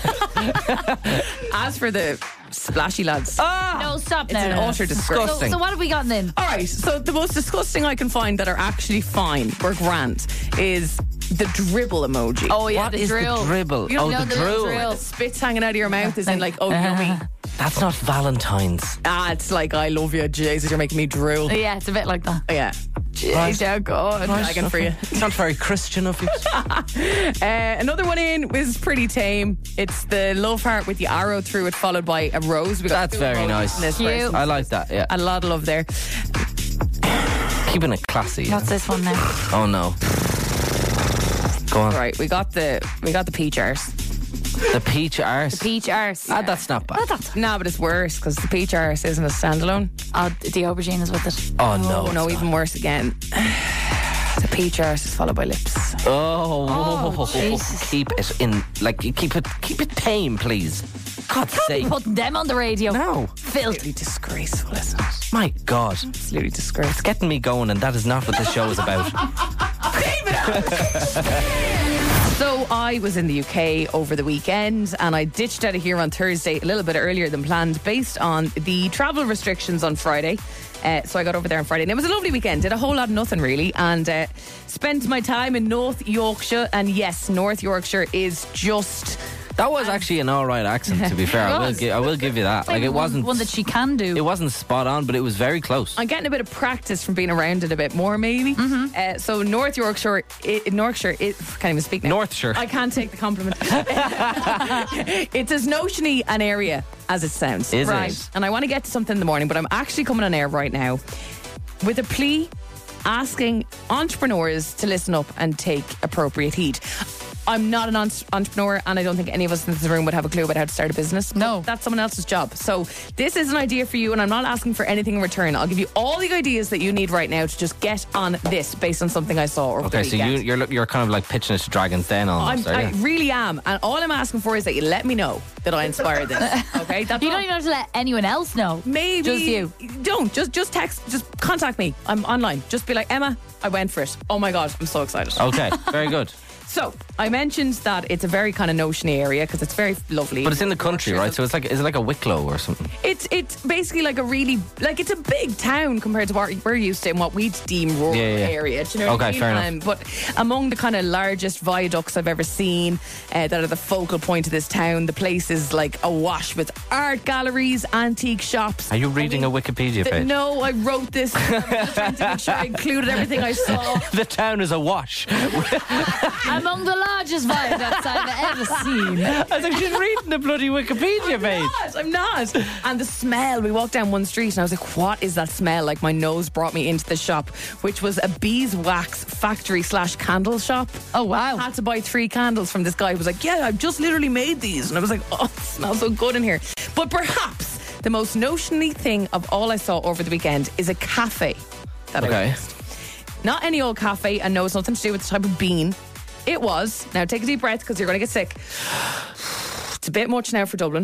As for the splashy lads. No, stop It's now. an utter disgrace. So what have we got then? All right, so the most disgusting I can find that are actually fine, or grand, is the dribble emoji. Oh yeah, What the is drill. the dribble? You don't Oh, know the the drool. drill. Spit's hanging out of your mouth is in yummy. That's not Valentine's. It's like, I love you, Jesus, you're making me drool. Yeah, it's a bit like that. Yeah. Right. Oh God, dragging for you. It's not very Christian of you. Another one in is pretty tame. It's the love heart with the arrow through it, followed by a rose. We got That's two very emojis nice. in this Cute. person. I like that, yeah. A lot of love there. Keeping it classy. What's this one now? Oh, no. Go on. Right, we got the peach arse. The peach arse. Peach arse. That's not bad. No, but it's worse because the peach arse isn't a standalone. Oh, the aubergine is with it. Oh, no. Oh no, it's even worse again. The peach arse is followed by lips. not. Oh, Jesus. keep it in, keep it tame, please. God's Can't be sake. putting them on the radio. No. Filth. Absolutely disgraceful, isn't it? My God. Absolutely disgraceful. It's getting me going, and that is not what this show is about. So I was in the UK over the weekend and I ditched out of here on Thursday a little bit earlier than planned based on the travel restrictions on Friday. So I got over there on Friday and it was a lovely weekend. Did a whole lot of nothing really and spent my time in North Yorkshire. And yes, North Yorkshire is just... That was actually an all right accent, to be fair. I will give you that. Like, it wasn't one that she can do. It wasn't spot on, but it was very close. I'm getting a bit of practice from being around it a bit more, maybe. So North Yorkshire, can't even speak now. Northshire. I can't take the compliment. It's as notiony an area as it sounds. Is right. it? And I want to get to something in the morning, but I'm actually coming on air right now with a plea asking entrepreneurs to listen up and take appropriate heed. I'm not an entrepreneur, and I don't think any of us in this room would have a clue about how to start a business. No. But that's someone else's job. So this is an idea for you, and I'm not asking for anything in return. I'll give you all the ideas that you need right now to just get on this based on something I saw over the Okay, so weekend. you're kind of like pitching it to Dragon's Den almost, are I you? really am, and all I'm asking for is that you let me know that I inspired this. Okay, that's You all. don't even have to let anyone else know. Maybe Just you. Don't just text, just contact me. I'm online. Just be like, Emma, I went for it. Oh my god, I'm so excited. Okay, very good. So I mentioned that it's a very kind of notiony area because it's very lovely. But it's in the country, right? So it's like, is it like a Wicklow or something? It's basically like a really, like, it's a big town compared to what we're used to in what we'd deem rural area. Do you know what I mean? fair enough. But among the kind of largest viaducts I've ever seen that are the focal point of this town, the place is like awash with art galleries, antique shops. Are you reading a Wikipedia page? No, I wrote this. I'm just trying to make sure I included everything I saw. The town is awash. Among the largest viaducts I've ever seen. I was like, she's reading the bloody Wikipedia page. I'm not. And the smell, we walked down one street and I was like, what is that smell? Like, my nose brought me into the shop, which was a beeswax factory / candle shop. Oh, wow. I had to buy 3 candles from this guy who was like, yeah, I've just literally made these. And I was like, oh, it smells so good in here. But perhaps the most notionally thing of all I saw over the weekend is a cafe that I witnessed. Not any old cafe, and no, it's nothing to do with the type of bean. It was, now take a deep breath because you're going to get sick. It's a bit much now for Dublin.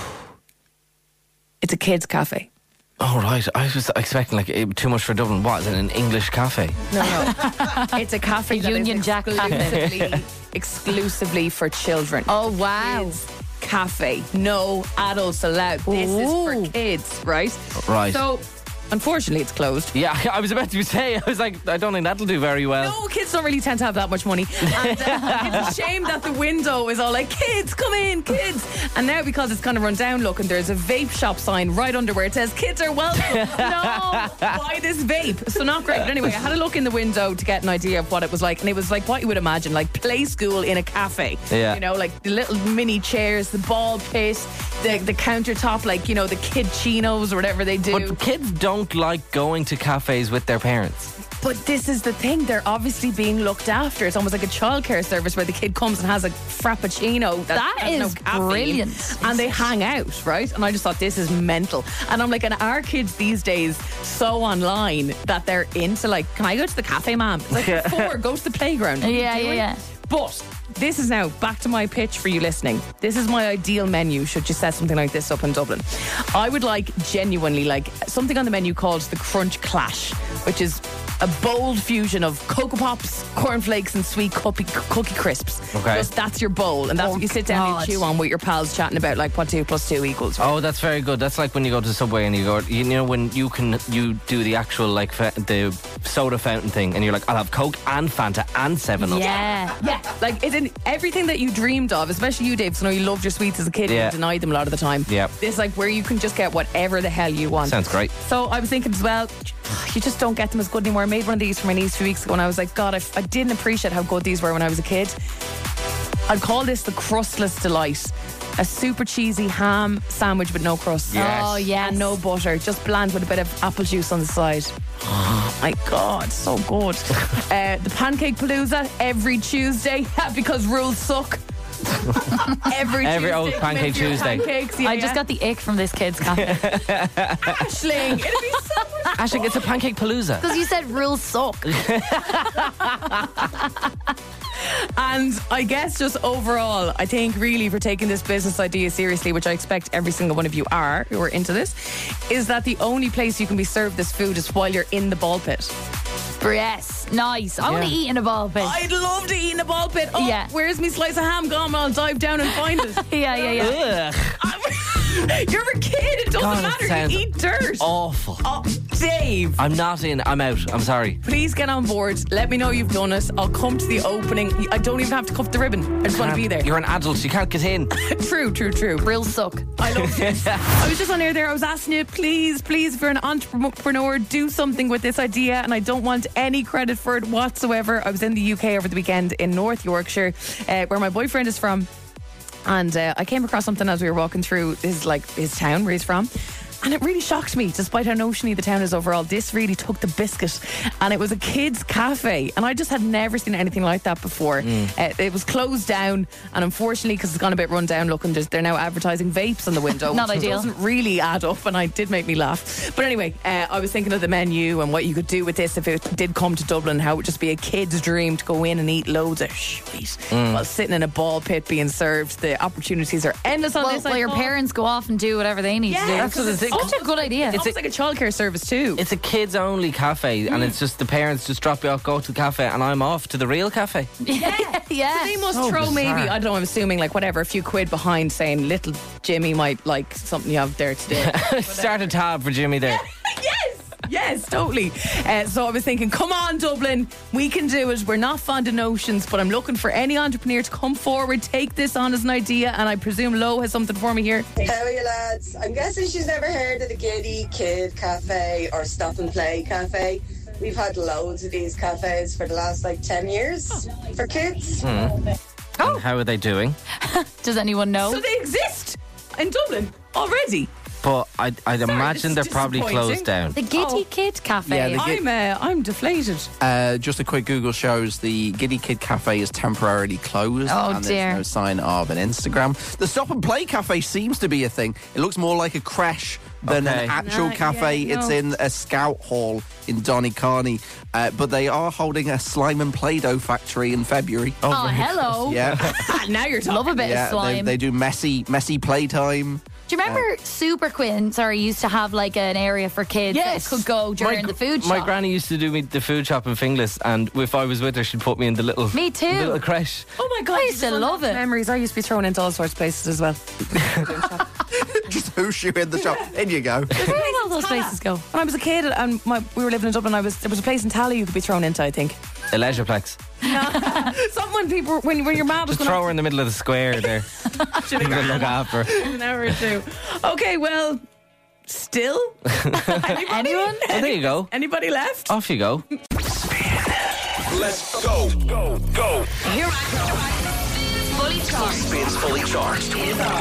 It's a kids' cafe. Oh, right. I was expecting like too much for Dublin. What, is it an English cafe? No. It's a cafe that Union is Jack cafe. exclusively for children. Oh, wow. Kids cafe. No adults allowed. This is for kids, right? Right. So, unfortunately, it's closed. Yeah, I was about to say, I was like, I don't think that'll do very well. No, kids don't really tend to have that much money. And it's a shame that the window is all like, kids, come in, kids. And now because it's kind of run down looking, there's a vape shop sign right under where it says, kids are welcome. No, buy this vape. So not great. But anyway, I had a look in the window to get an idea of what it was like. And it was like what you would imagine, like play school in a cafe. Yeah. You know, like the little mini chairs, the ball pit, the countertop, like, you know, the kid chinos or whatever they do. But kids don't like going to cafes with their parents. But this is the thing, they're obviously being looked after. It's almost like a childcare service where the kid comes and has a frappuccino That has is no caffeine, brilliant. and they hang out, right? And I just thought, this is mental. And I'm like, and our kids these days so online that they're into like, can I go to the cafe, ma'am? It's like, 4, go to the playground. What are you Yeah, doing? yeah. But this is now back to my pitch for you listening. This is my ideal menu should you set something like this up in Dublin. I would like genuinely like something on the menu called the Crunch Clash, which is a bold fusion of Cocoa Pops, cornflakes and sweet cookie crisps. Okay. Just that's your bowl, and that's what you sit down God. and chew on with your pals chatting about like what 2 + 2 equals. Oh, that's very good. That's like when you go to the Subway and you go, you know, when you do the actual like the soda fountain thing, and you're like, I'll have Coke and Fanta and 7-Up. Yeah. Yeah, like it's in everything that you dreamed of, especially you, Dave. Because I know you loved your sweets as a kid Yeah. and you denied them a lot of the time. Yep. This is like where you can just get whatever the hell you want. Sounds great. So I was thinking as well, you just don't get them as good anymore. I made one of these for my niece a few weeks ago and I was like, God, I didn't appreciate how good these were when I was a kid. I'd call this the Crustless Delight. A super cheesy ham sandwich with no crust. Yes. Oh, yes. And no butter, just bland with a bit of apple juice on the side. Oh my God, so good. The Pancake Palooza every Tuesday because rules suck. every Tuesday. old Pancake make your Tuesday. Pancakes, yeah, I just got the ick from this kid's cafe. Aisling. It'll be so much. Ashling, it's a pancake palooza. Because you said rules suck. And I guess just overall, I think really for taking this business idea seriously, which I expect every single one of you are who are into this, is that the only place you can be served this food is while you're in the ball pit. Yes, nice. I want to Yeah. eat in a ball pit. I'd love to eat in a ball pit. Oh, Yeah. where's me slice of ham gone? I'll dive down and find it. Yeah. Ugh. You're a kid. It doesn't God, it matter. sounds You eat dirt. Awful. Oh, Dave. I'm not in. I'm out. I'm sorry. Please get on board. Let me know you've done it. I'll come to the opening. I don't even have to cut the ribbon. I just want to be there. You're an adult. You can't get in. True. Rules suck. I love this. I was just on air there. I was asking you, please, if you're an entrepreneur, do something with this idea. And I don't want any credit for it whatsoever. I was in the UK over the weekend in North Yorkshire, where my boyfriend is from. And I came across something as we were walking through his town where he's from. And it really shocked me, despite how notiony the town is overall. This really took the biscuit. And it was a kids' cafe. And I just had never seen anything like that before. It was closed down. And unfortunately, because it's gone a bit run down looking, they're now advertising vapes on the window. Not which ideal. doesn't really add up. And it did make me laugh. But anyway, I was thinking of the menu and what you could do with this if it did come to Dublin. How it would just be a kid's dream to go in and eat loads of shit while sitting in a ball pit being served. The opportunities are endless on this. Well, your parents go off and do whatever they need to do. That's what It's such a good idea. It's almost like a childcare service too. It's a kids only cafe, and it's just the parents just drop you off, go to the cafe, and I'm off to the real cafe. yeah. So they must So throw bizarre. maybe, I don't know, I'm assuming like whatever, a few quid behind saying little Jimmy might like something you have there today. Start a tab for Jimmy there. Yes, totally. So I was thinking, come on, Dublin, we can do it. We're not fond of notions, but I'm looking for any entrepreneur to come forward, take this on as an idea, and I presume Lo has something for me here. How are you, lads? I'm guessing she's never heard of the Giddy Kid Cafe or Stop and Play Cafe. We've had loads of these cafes for the last 10 years for kids. And how are they doing? Does anyone know? So they exist in Dublin already. But I'd imagine this they're is probably disappointing. closed down. The Giddy Kid Cafe. Yeah, the I'm deflated. Just a quick Google shows the Giddy Kid Cafe is temporarily closed. Oh, and dear. There's no sign of an Instagram. The Stop and Play Cafe seems to be a thing. It looks more like a creche than Okay. an actual Nah, cafe. yeah, It's no. in a scout hall in Donegal. But they are holding a slime and Play-Doh factory in February. Oh, hello. Yeah. Now you're talking. Love a bit of Yeah, slime. they do messy playtime. Do you remember Super Quinn, used to have an area for kids Yes. that could go during the food shop? My granny used to do me the food shop in Finglas, and if I was with her, she'd put me in the little Me too. little creche. Oh my God, I you used to just love unlocked it. Memories. I used to be thrown into all sorts of places as well. Just whoosh you in the shop. In you go. Where did all those places go? When I was a kid and we were living in Dublin, there was a place in Tally you could be thrown into, I think. A leisureplex. Something when people, when your mom was Just throw her in the middle of the square there. She'll look after her. an hour or two. Okay, well, still? Anyone? Oh, there you go. Anybody left? Off you go. Let's go. Go. Here I go. Fully charged. Spins Fully Charged.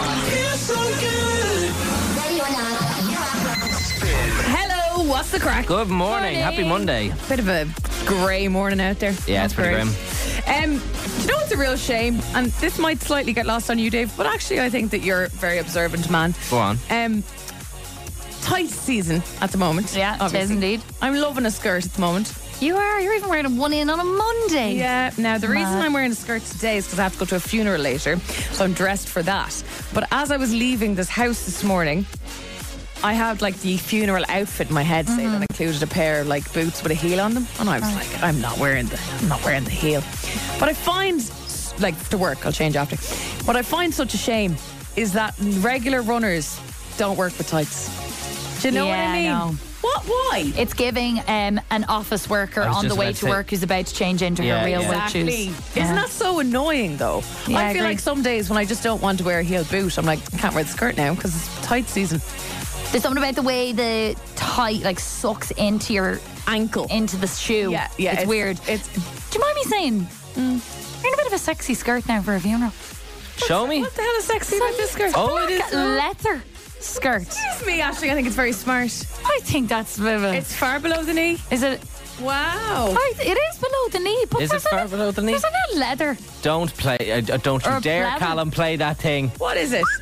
Hello, what's the crack? Good morning. Happy Monday. Bit of a grey morning out there. Yeah, it's pretty Great. grim. Do you know what's a real shame? And this might slightly get lost on you, Dave, but actually I think that you're a very observant man. Go on. Tight season at the moment. Yeah, it is obviously. indeed. I'm loving a skirt at the moment. You are. You're even wearing one in on a Monday. Yeah, now the reason I'm wearing a skirt today is because I have to go to a funeral later, so I'm dressed for that. But as I was leaving this house this morning, I had the funeral outfit in my head, say that included a pair of boots with a heel on them, and I was like, I'm not wearing the heel. But I find to work, I'll change after. What I find such a shame is that regular runners don't work with tights. Do you know what I mean? Yeah, I know. What? Why? It's giving an office worker I was on the just way about to to say- work who's about to change into Yeah, her real yeah. work Exactly. shoes. Isn't that so annoying though? Yeah, I I feel agree. like some days when I just don't want to wear a heel boot, I'm like, I can't wear the skirt now because it's tight season. There's something about the way the tight sucks into your Ankle. into the shoe. Yeah, It's weird. Do you mind me saying you're in a bit of a sexy skirt now for a funeral? Show me. What the hell is sexy about this skirt? Oh, it is. Leather skirt. Excuse me, Ashley. I think it's very smart. I think that's a bit of a. It's far below the knee. Is it? Wow. It is below the knee. But Is it there's far a- below the knee? There's a little leather. Don't play. Don't you Or dare, pleather. Callum, play that thing. What is it?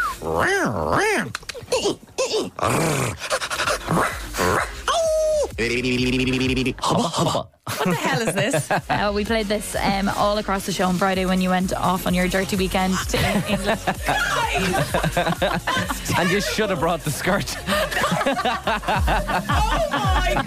What the hell is this? We played this all across the show on Friday when you went off on your dirty weekend to England. And you should have brought the skirt. Oh my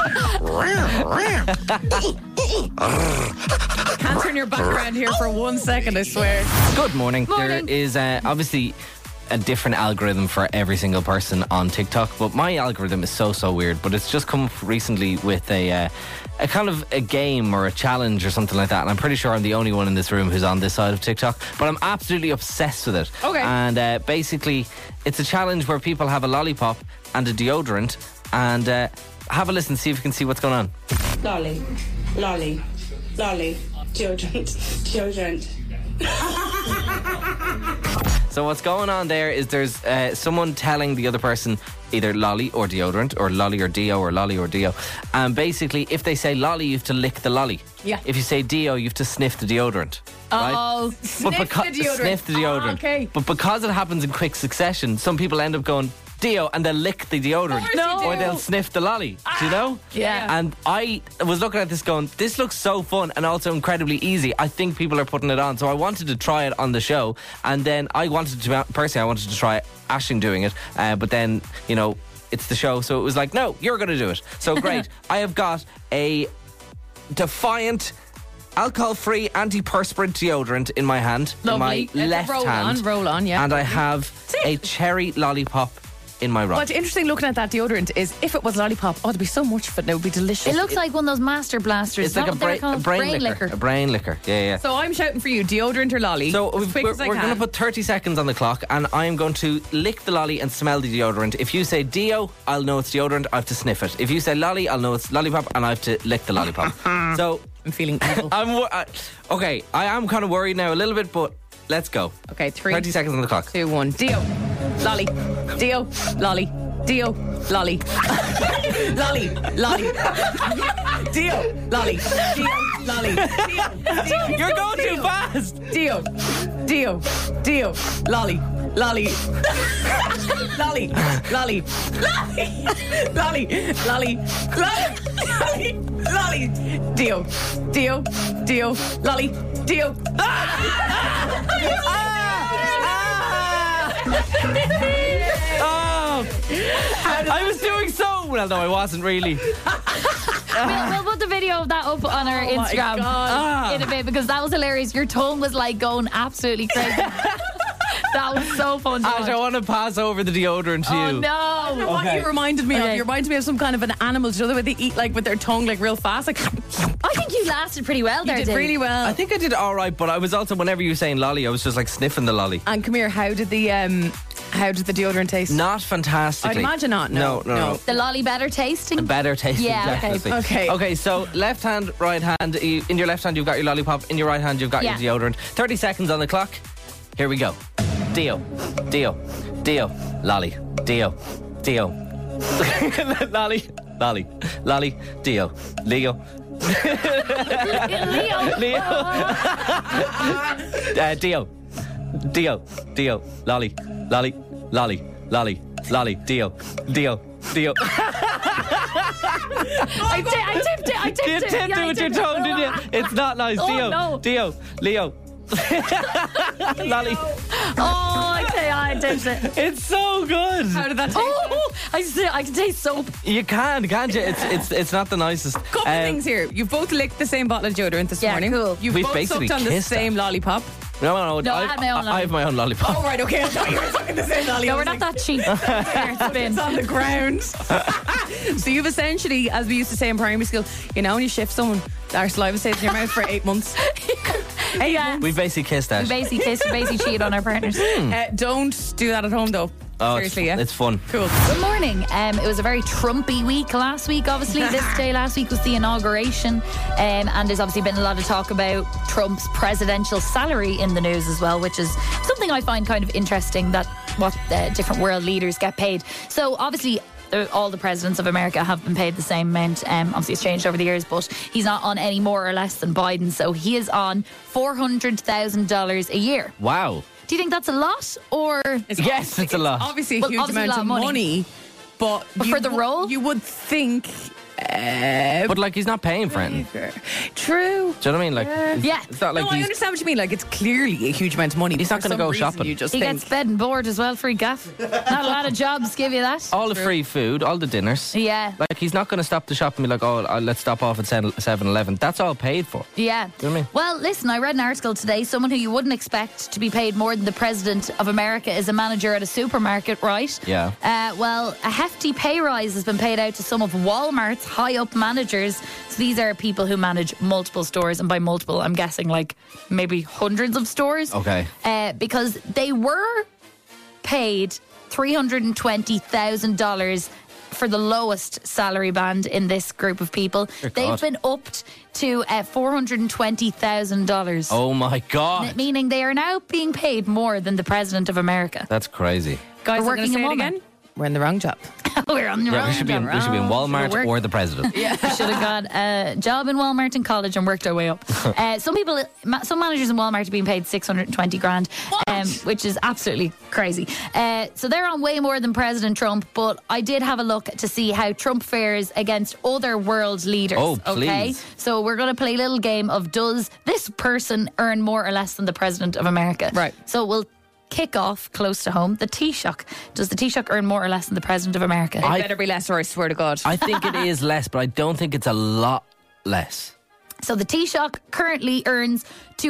God. Can't turn your back around here for 1 second, I swear. Good morning. Morning. There is obviously a different algorithm for every single person on TikTok, but my algorithm is so weird. But it's just come up recently with a kind of a game or a challenge or something like that, and I'm pretty sure I'm the only one in this room who's on this side of TikTok, but I'm absolutely obsessed with it. Okay. And basically it's a challenge where people have a lollipop and a deodorant, and have a listen, see if you can see what's going on. Lolly, lolly, lolly, deodorant, deodorant. So what's going on there is there's someone telling the other person either lolly or deodorant, or lolly or deo, or lolly or deo. And basically, if they say lolly, you have to lick the lolly. Yeah. If you say deo, you have to sniff the deodorant. Right? Oh, Sniff the deodorant. Sniff the deodorant. Okay. But because it happens in quick succession, some people end up going deo and they'll lick the deodorant. No. Or they'll sniff the lolly. Do you know? Yeah. And I was looking at this going, this looks so fun and also incredibly easy. I think people are putting it on. So I wanted to try it on the show. And then I wanted to try Aisling doing it. But then, you know, it's the show. So it was like, no, you're going to do it. So great. I have got a Defiant alcohol-free antiperspirant deodorant in my hand. Lovely. In my left hand. Roll on, yeah. And I have a cherry lollipop in my right. What's interesting looking at that deodorant is if it was lollipop, there'd be so much of it and it would be delicious. it looks like one of those master blasters. It's like a brain liquor. A brain liquor. Yeah. So I'm shouting for you, deodorant or lolly. So as quick we're as I going to can. put 30 seconds on the clock, and I'm going to lick the lolly and smell the deodorant. If you say deo, I'll know it's deodorant. I have to sniff it. If you say lolly, I'll know it's lollipop, and I have to lick the lollipop. So I'm feeling evil. Okay, I am kind of worried now a little bit, but let's go. Okay, 30 seconds on the clock. 2, 1. Deo, lolly, deo, lolly, deo, lolly, lolly, lolly, deo, lolly, deo, lolly, deo. You're going too fast. Deo, lolly, lolly, lolly, lolly, lolly, lolly, lolly, lolly, deo, lolly, deo. Oh, I was doing so well. No, I wasn't really. We'll put the video of that up on our Oh my Instagram God. in a bit because that was hilarious. Your tongue was like going absolutely crazy. That was so fun to Ash, I watch. want to pass over the deodorant to Oh you. no! What Okay. you reminded me of? Okay. You reminded me of some kind of an animal. Do you know the way they eat like with their tongue like real fast? Like, I think you lasted pretty well there, you did Dave. really well. I think I did all right, but I was also, whenever you were saying lolly, I was just like sniffing the lolly. And come here, how did the deodorant taste? Not fantastically. I'd imagine not. No. The lolly better tasting. Better tasting, Yeah, okay. definitely. Okay, so left hand, right hand. In your left hand, you've got your lollipop. In your right hand, you've got Yeah. your deodorant. 30 seconds on the clock. Here we go. Deo, deo, deo, lolly, deo, deo. Lolly, lolly, lolly, deo, Leo. Leo. Deo, deo, deo, lolly, lolly, lolly, lolly, lolly, deo, deo, deo. I tipped it. You tipped Yeah, it I with your tipped it. tongue, didn't you? It's not nice. Oh, Deo, no. Deo, Leo. Lolly. Oh, I tell you, I tipped it. It's so good. How did that taste? Oh, I can taste soap. You can't you? It's not the nicest. Couple of things here. You've both licked the same bottle of deodorant this Yeah, morning. cool. You've We've both basically sucked on the kissed same that. lollipop. No, No, I had my own I have my own lollipop. Oh, right, okay. I thought you were sucking the same lollipop. No, we're not that cheap. It's on the ground. So you've essentially, as we used to say in primary school, you know, when you shift someone, our saliva stays in your mouth for 8 months. Yeah. We've basically kissed that. We basically kissed, we basically cheated on our partners. Don't do that at home, though. Oh, Seriously, yeah. it's fun. Cool. Good morning. It was a very Trumpy week last week, obviously. This day last week was the inauguration. And there's obviously been a lot of talk about Trump's presidential salary in the news as well, which is something I find kind of interesting, that what different world leaders get paid. So obviously all the presidents of America have been paid the same amount. Obviously it's changed over the years, but he's not on any more or less than Biden. So he is on $400,000 a year. Wow. Do you think that's a lot, or Yes, it's a lot. Obviously a Well, huge obviously a amount lot of of money. But for the role? You would think... But like, he's not paying for anything. True. Do you know what I mean? Like, Yeah. it's not like No, I he's. understand what you mean. Like, it's clearly a huge amount of money. He's not For gonna some go reason, shopping. You just he think. gets bed and board as well, free gaff. Not a lot of jobs give you that. All the free food, all the dinners. Yeah. Like, he's not going to stop the shop and be like, oh, let's stop off at 7-Eleven. That's all paid for. Yeah. You know what I mean? Well, listen, I read an article today. Someone who you wouldn't expect to be paid more than the president of America is a manager at a supermarket, right? Yeah. Well, a hefty pay rise has been paid out to some of Walmart's high-up managers. So these are people who manage multiple stores, and by multiple, I'm guessing like maybe hundreds of stores. Okay. Because they were paid $320,000 for the lowest salary band in this group of people. Dear They've God. been upped to $420,000. Oh my God. Meaning they are now being paid more than the president of America. That's crazy. Guys, For I'm gonna working say in it Walmart. again. We're in the wrong job. We're on the Yeah, wrong we should be in Walmart Work. or the president. Yeah, I should have got a job in Walmart in college and worked our way up. Some managers in Walmart are being paid 620 grand, which is absolutely crazy. So they're on way more than President Trump, but I did have a look to see how Trump fares against other world leaders. Oh, okay? please. So we're going to play a little game of does this person earn more or less than the President of America? Right. So we'll kick off close to home. The Taoiseach. Does the Taoiseach earn more or less than the President of America? It better be less, or I swear to God. I think it is less, but I don't think it's a lot less. So the Taoiseach currently earns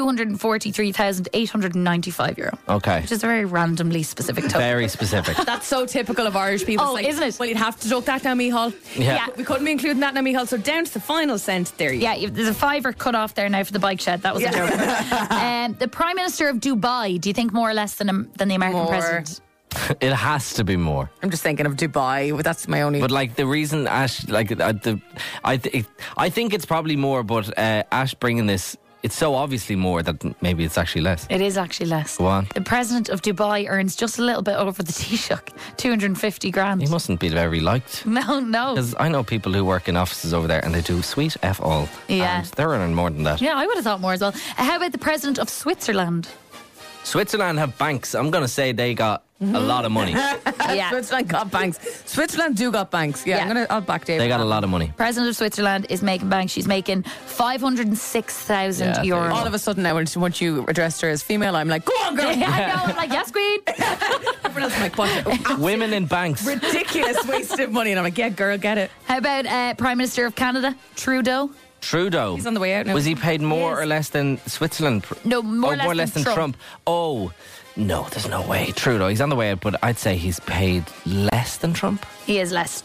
€243,895, Okay. which is a very randomly specific total. Very specific. That's so typical of Irish people. Oh, It's isn't it? Well, you'd have to deduct that now, Micheál. Yeah. We couldn't be including that now, Micheál. So down to the final cent there. Yeah, there's a fiver cut off there now for the bike shed. That was a joke. The Prime Minister of Dubai, do you think more or less than the American More. President? It has to be more. I'm just thinking of Dubai. But that's my only. But like the reason Ash, like I think it's probably more. But Ash bringing this, it's so obviously more that maybe it's actually less. It is actually less. Go on. The President of Dubai earns just a little bit over the Taoiseach, 250 grand. He mustn't be very liked. No. Because I know people who work in offices over there and they do sweet F all. Yeah. And they're earning more than that. Yeah, I would have thought more as well. How about the President of Switzerland? Switzerland have banks. I'm going to say they got a lot of money. Yeah. Switzerland got banks. Switzerland do got banks. Yeah, Yeah. I'll back Dave. They got a lot of money. President of Switzerland is making bank. She's making 506,000 Yeah, there you euros. go. All of a sudden now, once you addressed her as female, I'm like, go on, girl. Yeah, I know. I'm like, yes, Queen. Everyone else is like, what? Women in banks. Ridiculous wasted money. And I'm like, yeah, girl, get it. How about Prime Minister of Canada, Trudeau? Trudeau. He's on the way out now. Was he paid more Yes. or less than Switzerland? No, more or less than than Trump. Oh, no, there's no way. Trudeau, he's on the way out, but I'd say he's paid less than Trump. He is less,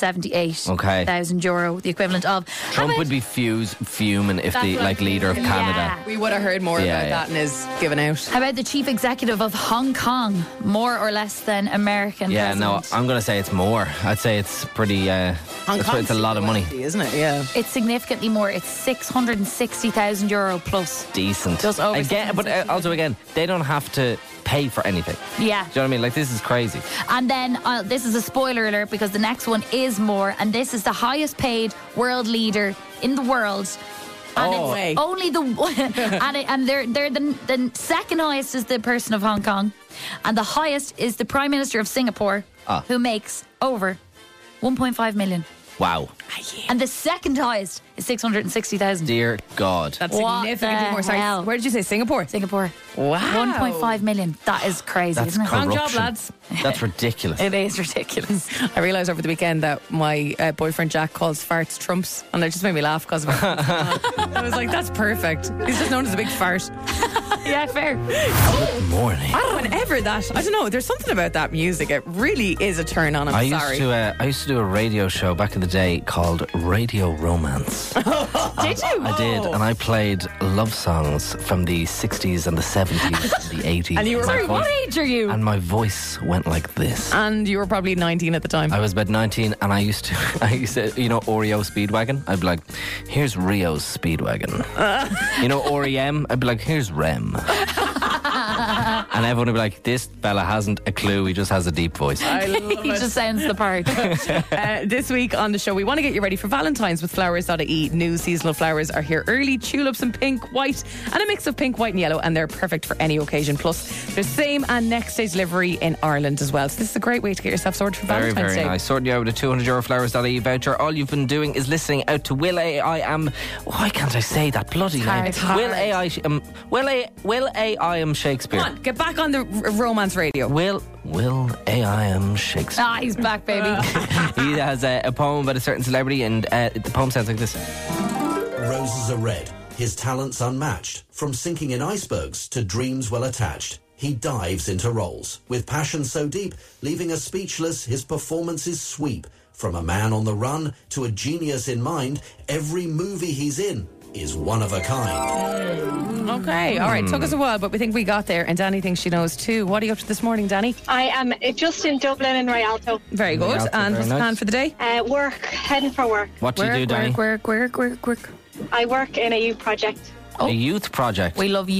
278,000 euro, the equivalent of. Trump would be fuming if That's the what I'm leader of thinking. Canada. Yeah. We would have heard more Yeah, about yeah. that in his giving out. How about the chief executive of Hong Kong? More or less than American Yeah, no, president? I'm going to say it's more. I'd say it's pretty. It's a lot of money. Isn't it? Yeah. It's significantly more. It's 660,000 euro plus. Decent. Just over again, but also again, they don't have to pay for anything. Yeah. Do you know what I mean? Like, this is crazy. And then this is a spoiler alert because the next one is more, and this is the highest paid world leader in the world. And Oh. it's only the and they're the second highest is the person of Hong Kong, and the highest is the Prime Minister of Singapore, who makes over 1.5 million. Wow. And the second highest is 660,000. Dear God. That's What significantly the more. Sorry, hell? where did you say? Singapore? Singapore. Wow. 1.5 million. That is crazy, That's isn't it? Wrong corruption. job, lads. That's ridiculous. It is ridiculous. I realised over the weekend that my boyfriend Jack calls farts trumps, and it just made me laugh because of it. I was like, that's perfect. He's just known as a big fart. Yeah, fair. Good morning. Whenever that, I don't know, there's something about that music. It really is a turn on. I sorry. used to do a radio show back in the day called Radio Romance. Did you? I did, and I played love songs from the 60s and the 70s and the 80s. And you were- Sorry, what age are you? And my voice went like this. And you were probably 19 at the time. I was about 19, and I used to, you know, Oreo Speedwagon? I'd be like, here's Rio's Speedwagon. You know, REM? I'd be like, here's Rem. And everyone would be like, this fella hasn't a clue, he just has a deep voice. I love He it. just sounds the part. This week on the show, we want to get you ready for Valentine's with Flowers.ie. New seasonal flowers are here early. Tulips in pink, white, and a mix of pink, white, and yellow, and they're perfect for any occasion. Plus, there's same and next day delivery in Ireland as well. So this is a great way to get yourself sorted for Very, Valentine's very Day. nice. Sorting you out with a €200 Flowers.ie voucher. All you've been doing is listening out to Will I Am. Why can't I say that bloody name? It's hard. Will I Am Shakespeare. Come on, get back on the romance radio. Will I Am Shakespeare. He's back, baby. He has a poem about a certain celebrity, and the poem sounds like this. Roses are red, his talents unmatched. From sinking in icebergs to dreams well attached, he dives into roles. With passion so deep, leaving us speechless, his performances sweep. From a man on the run to a genius in mind, every movie he's in is one of a kind. Okay, all right. Took us a while, but we think we got there, and Danny thinks she knows too. What are you up to this morning, Danny? I am just in Dublin in Rialto. Very good. Rialto, And very what's the plan nice. for the day? Work, heading for work. What do you do, Danny? Work. I work in a youth project. A youth project. We love youth.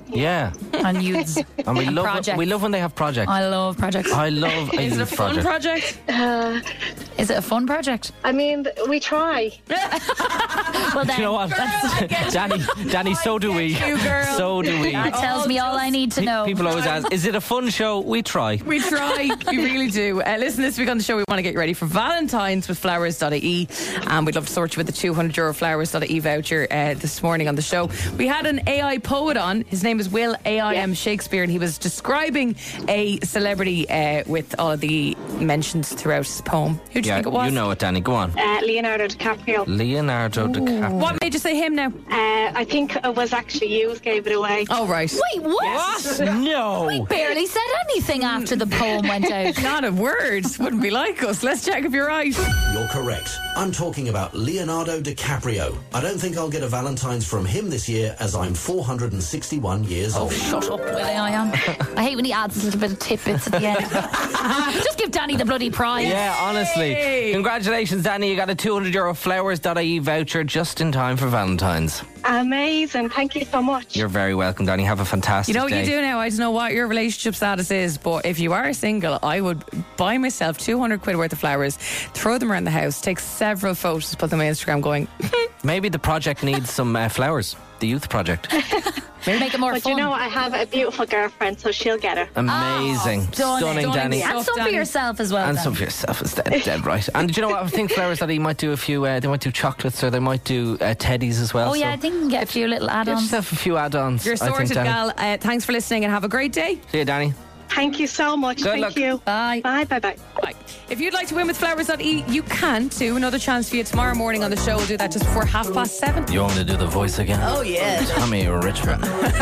Yeah. And youths. And we love projects. we love when they have projects. I love projects. I love a Is it a youth fun project? Is it a fun project? I mean, we try. Well, then, Do you know what? Danny, so do we. you, girl. So do we. that tells me all I need to know. People always ask, is it a fun show? We try. We try. We really do. Listen, this week on the show, we want to get you ready for Valentine's with flowers.ie. And we'd love to sort you with the €200 flowers.ie voucher this morning on the show. We had an AI poet on. His name is Will A.I.M. Shakespeare, and he was describing a celebrity with all of the mentions throughout his poem. Who do you think it was? You know it, Danny. Go on. Leonardo DiCaprio. Leonardo DiCaprio. What made you say him now? I think it was actually you who gave it away. Oh, right. Wait, what? No. We barely said anything after the poem went out. Not a word. Wouldn't be like us. Let's check if you're right. You're correct. I'm talking about Leonardo DiCaprio. I don't think I'll get a Valentine's from him this year as I'm 461 years old. Shut up, Willie, I am. I hate when he adds a little bit of tidbits at the end. Just give Danny the bloody prize. Yeah, honestly. Yay. Congratulations, Danny. You got a €200 flowers.ie voucher just in time for Valentine's. Amazing. Thank you so much. You're very welcome, Danny. Have a fantastic You know what day. you do now? I don't know what your relationship status is, but if you are single, I would buy myself 200 quid worth of flowers, throw them around the house, take several photos, put them on Instagram going, Maybe the project needs some flowers. The youth project. Maybe make it more But fun. you know, I have a beautiful girlfriend, so she'll get her. Amazing. Stunning, Danny. And some for yourself as well. And then. some for yourself is dead right. And do you know what? I think flowers that he might do a few. They might do chocolates, or they might do teddies as well. Oh, yeah, I think you can get a few little Get add-ons. yourself a few add-ons. you're I think, sorted, Danny. gal. Thanks for listening and have a great day. See you, Danny. Thank you so much. Good Thank luck. you. Bye. Bye, bye, bye. Bye. If you'd like to win with flowers.e, you can too. Another chance for you tomorrow morning on the show. We'll do that just before 7:30. You want me to do the voice again? Oh, yeah. Tommy Richmond.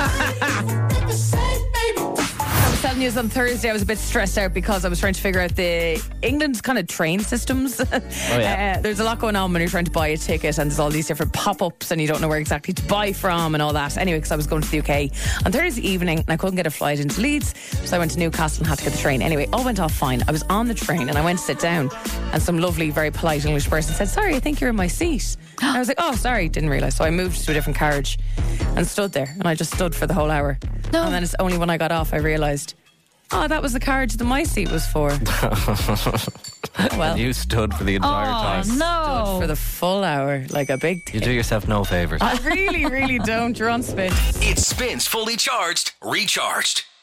I was telling you on Thursday I was a bit stressed out because I was trying to figure out the England's kind of train systems. yeah. There's a lot going on when you're trying to buy a ticket, and there's all these different pop-ups and you don't know where exactly to buy from and all that. Anyway, because I was going to the UK on Thursday evening and I couldn't get a flight into Leeds, so I went to Newcastle and had to get the train. Anyway, all went off fine. I was on the train and I went to sit down, and some lovely, very polite English person said, "Sorry, I think you're in my seat." And I was like, "Oh, sorry, didn't realise." So I moved to a different carriage and stood there, and I just stood for the whole hour. No. And then it's only when I got off I realised, oh, that was the carriage that my seat was for. Well, And you stood for the entire time. stood No. for the full hour like a big You do yourself no favours. I really, really don't. You're on spin. It spins fully charged, recharged.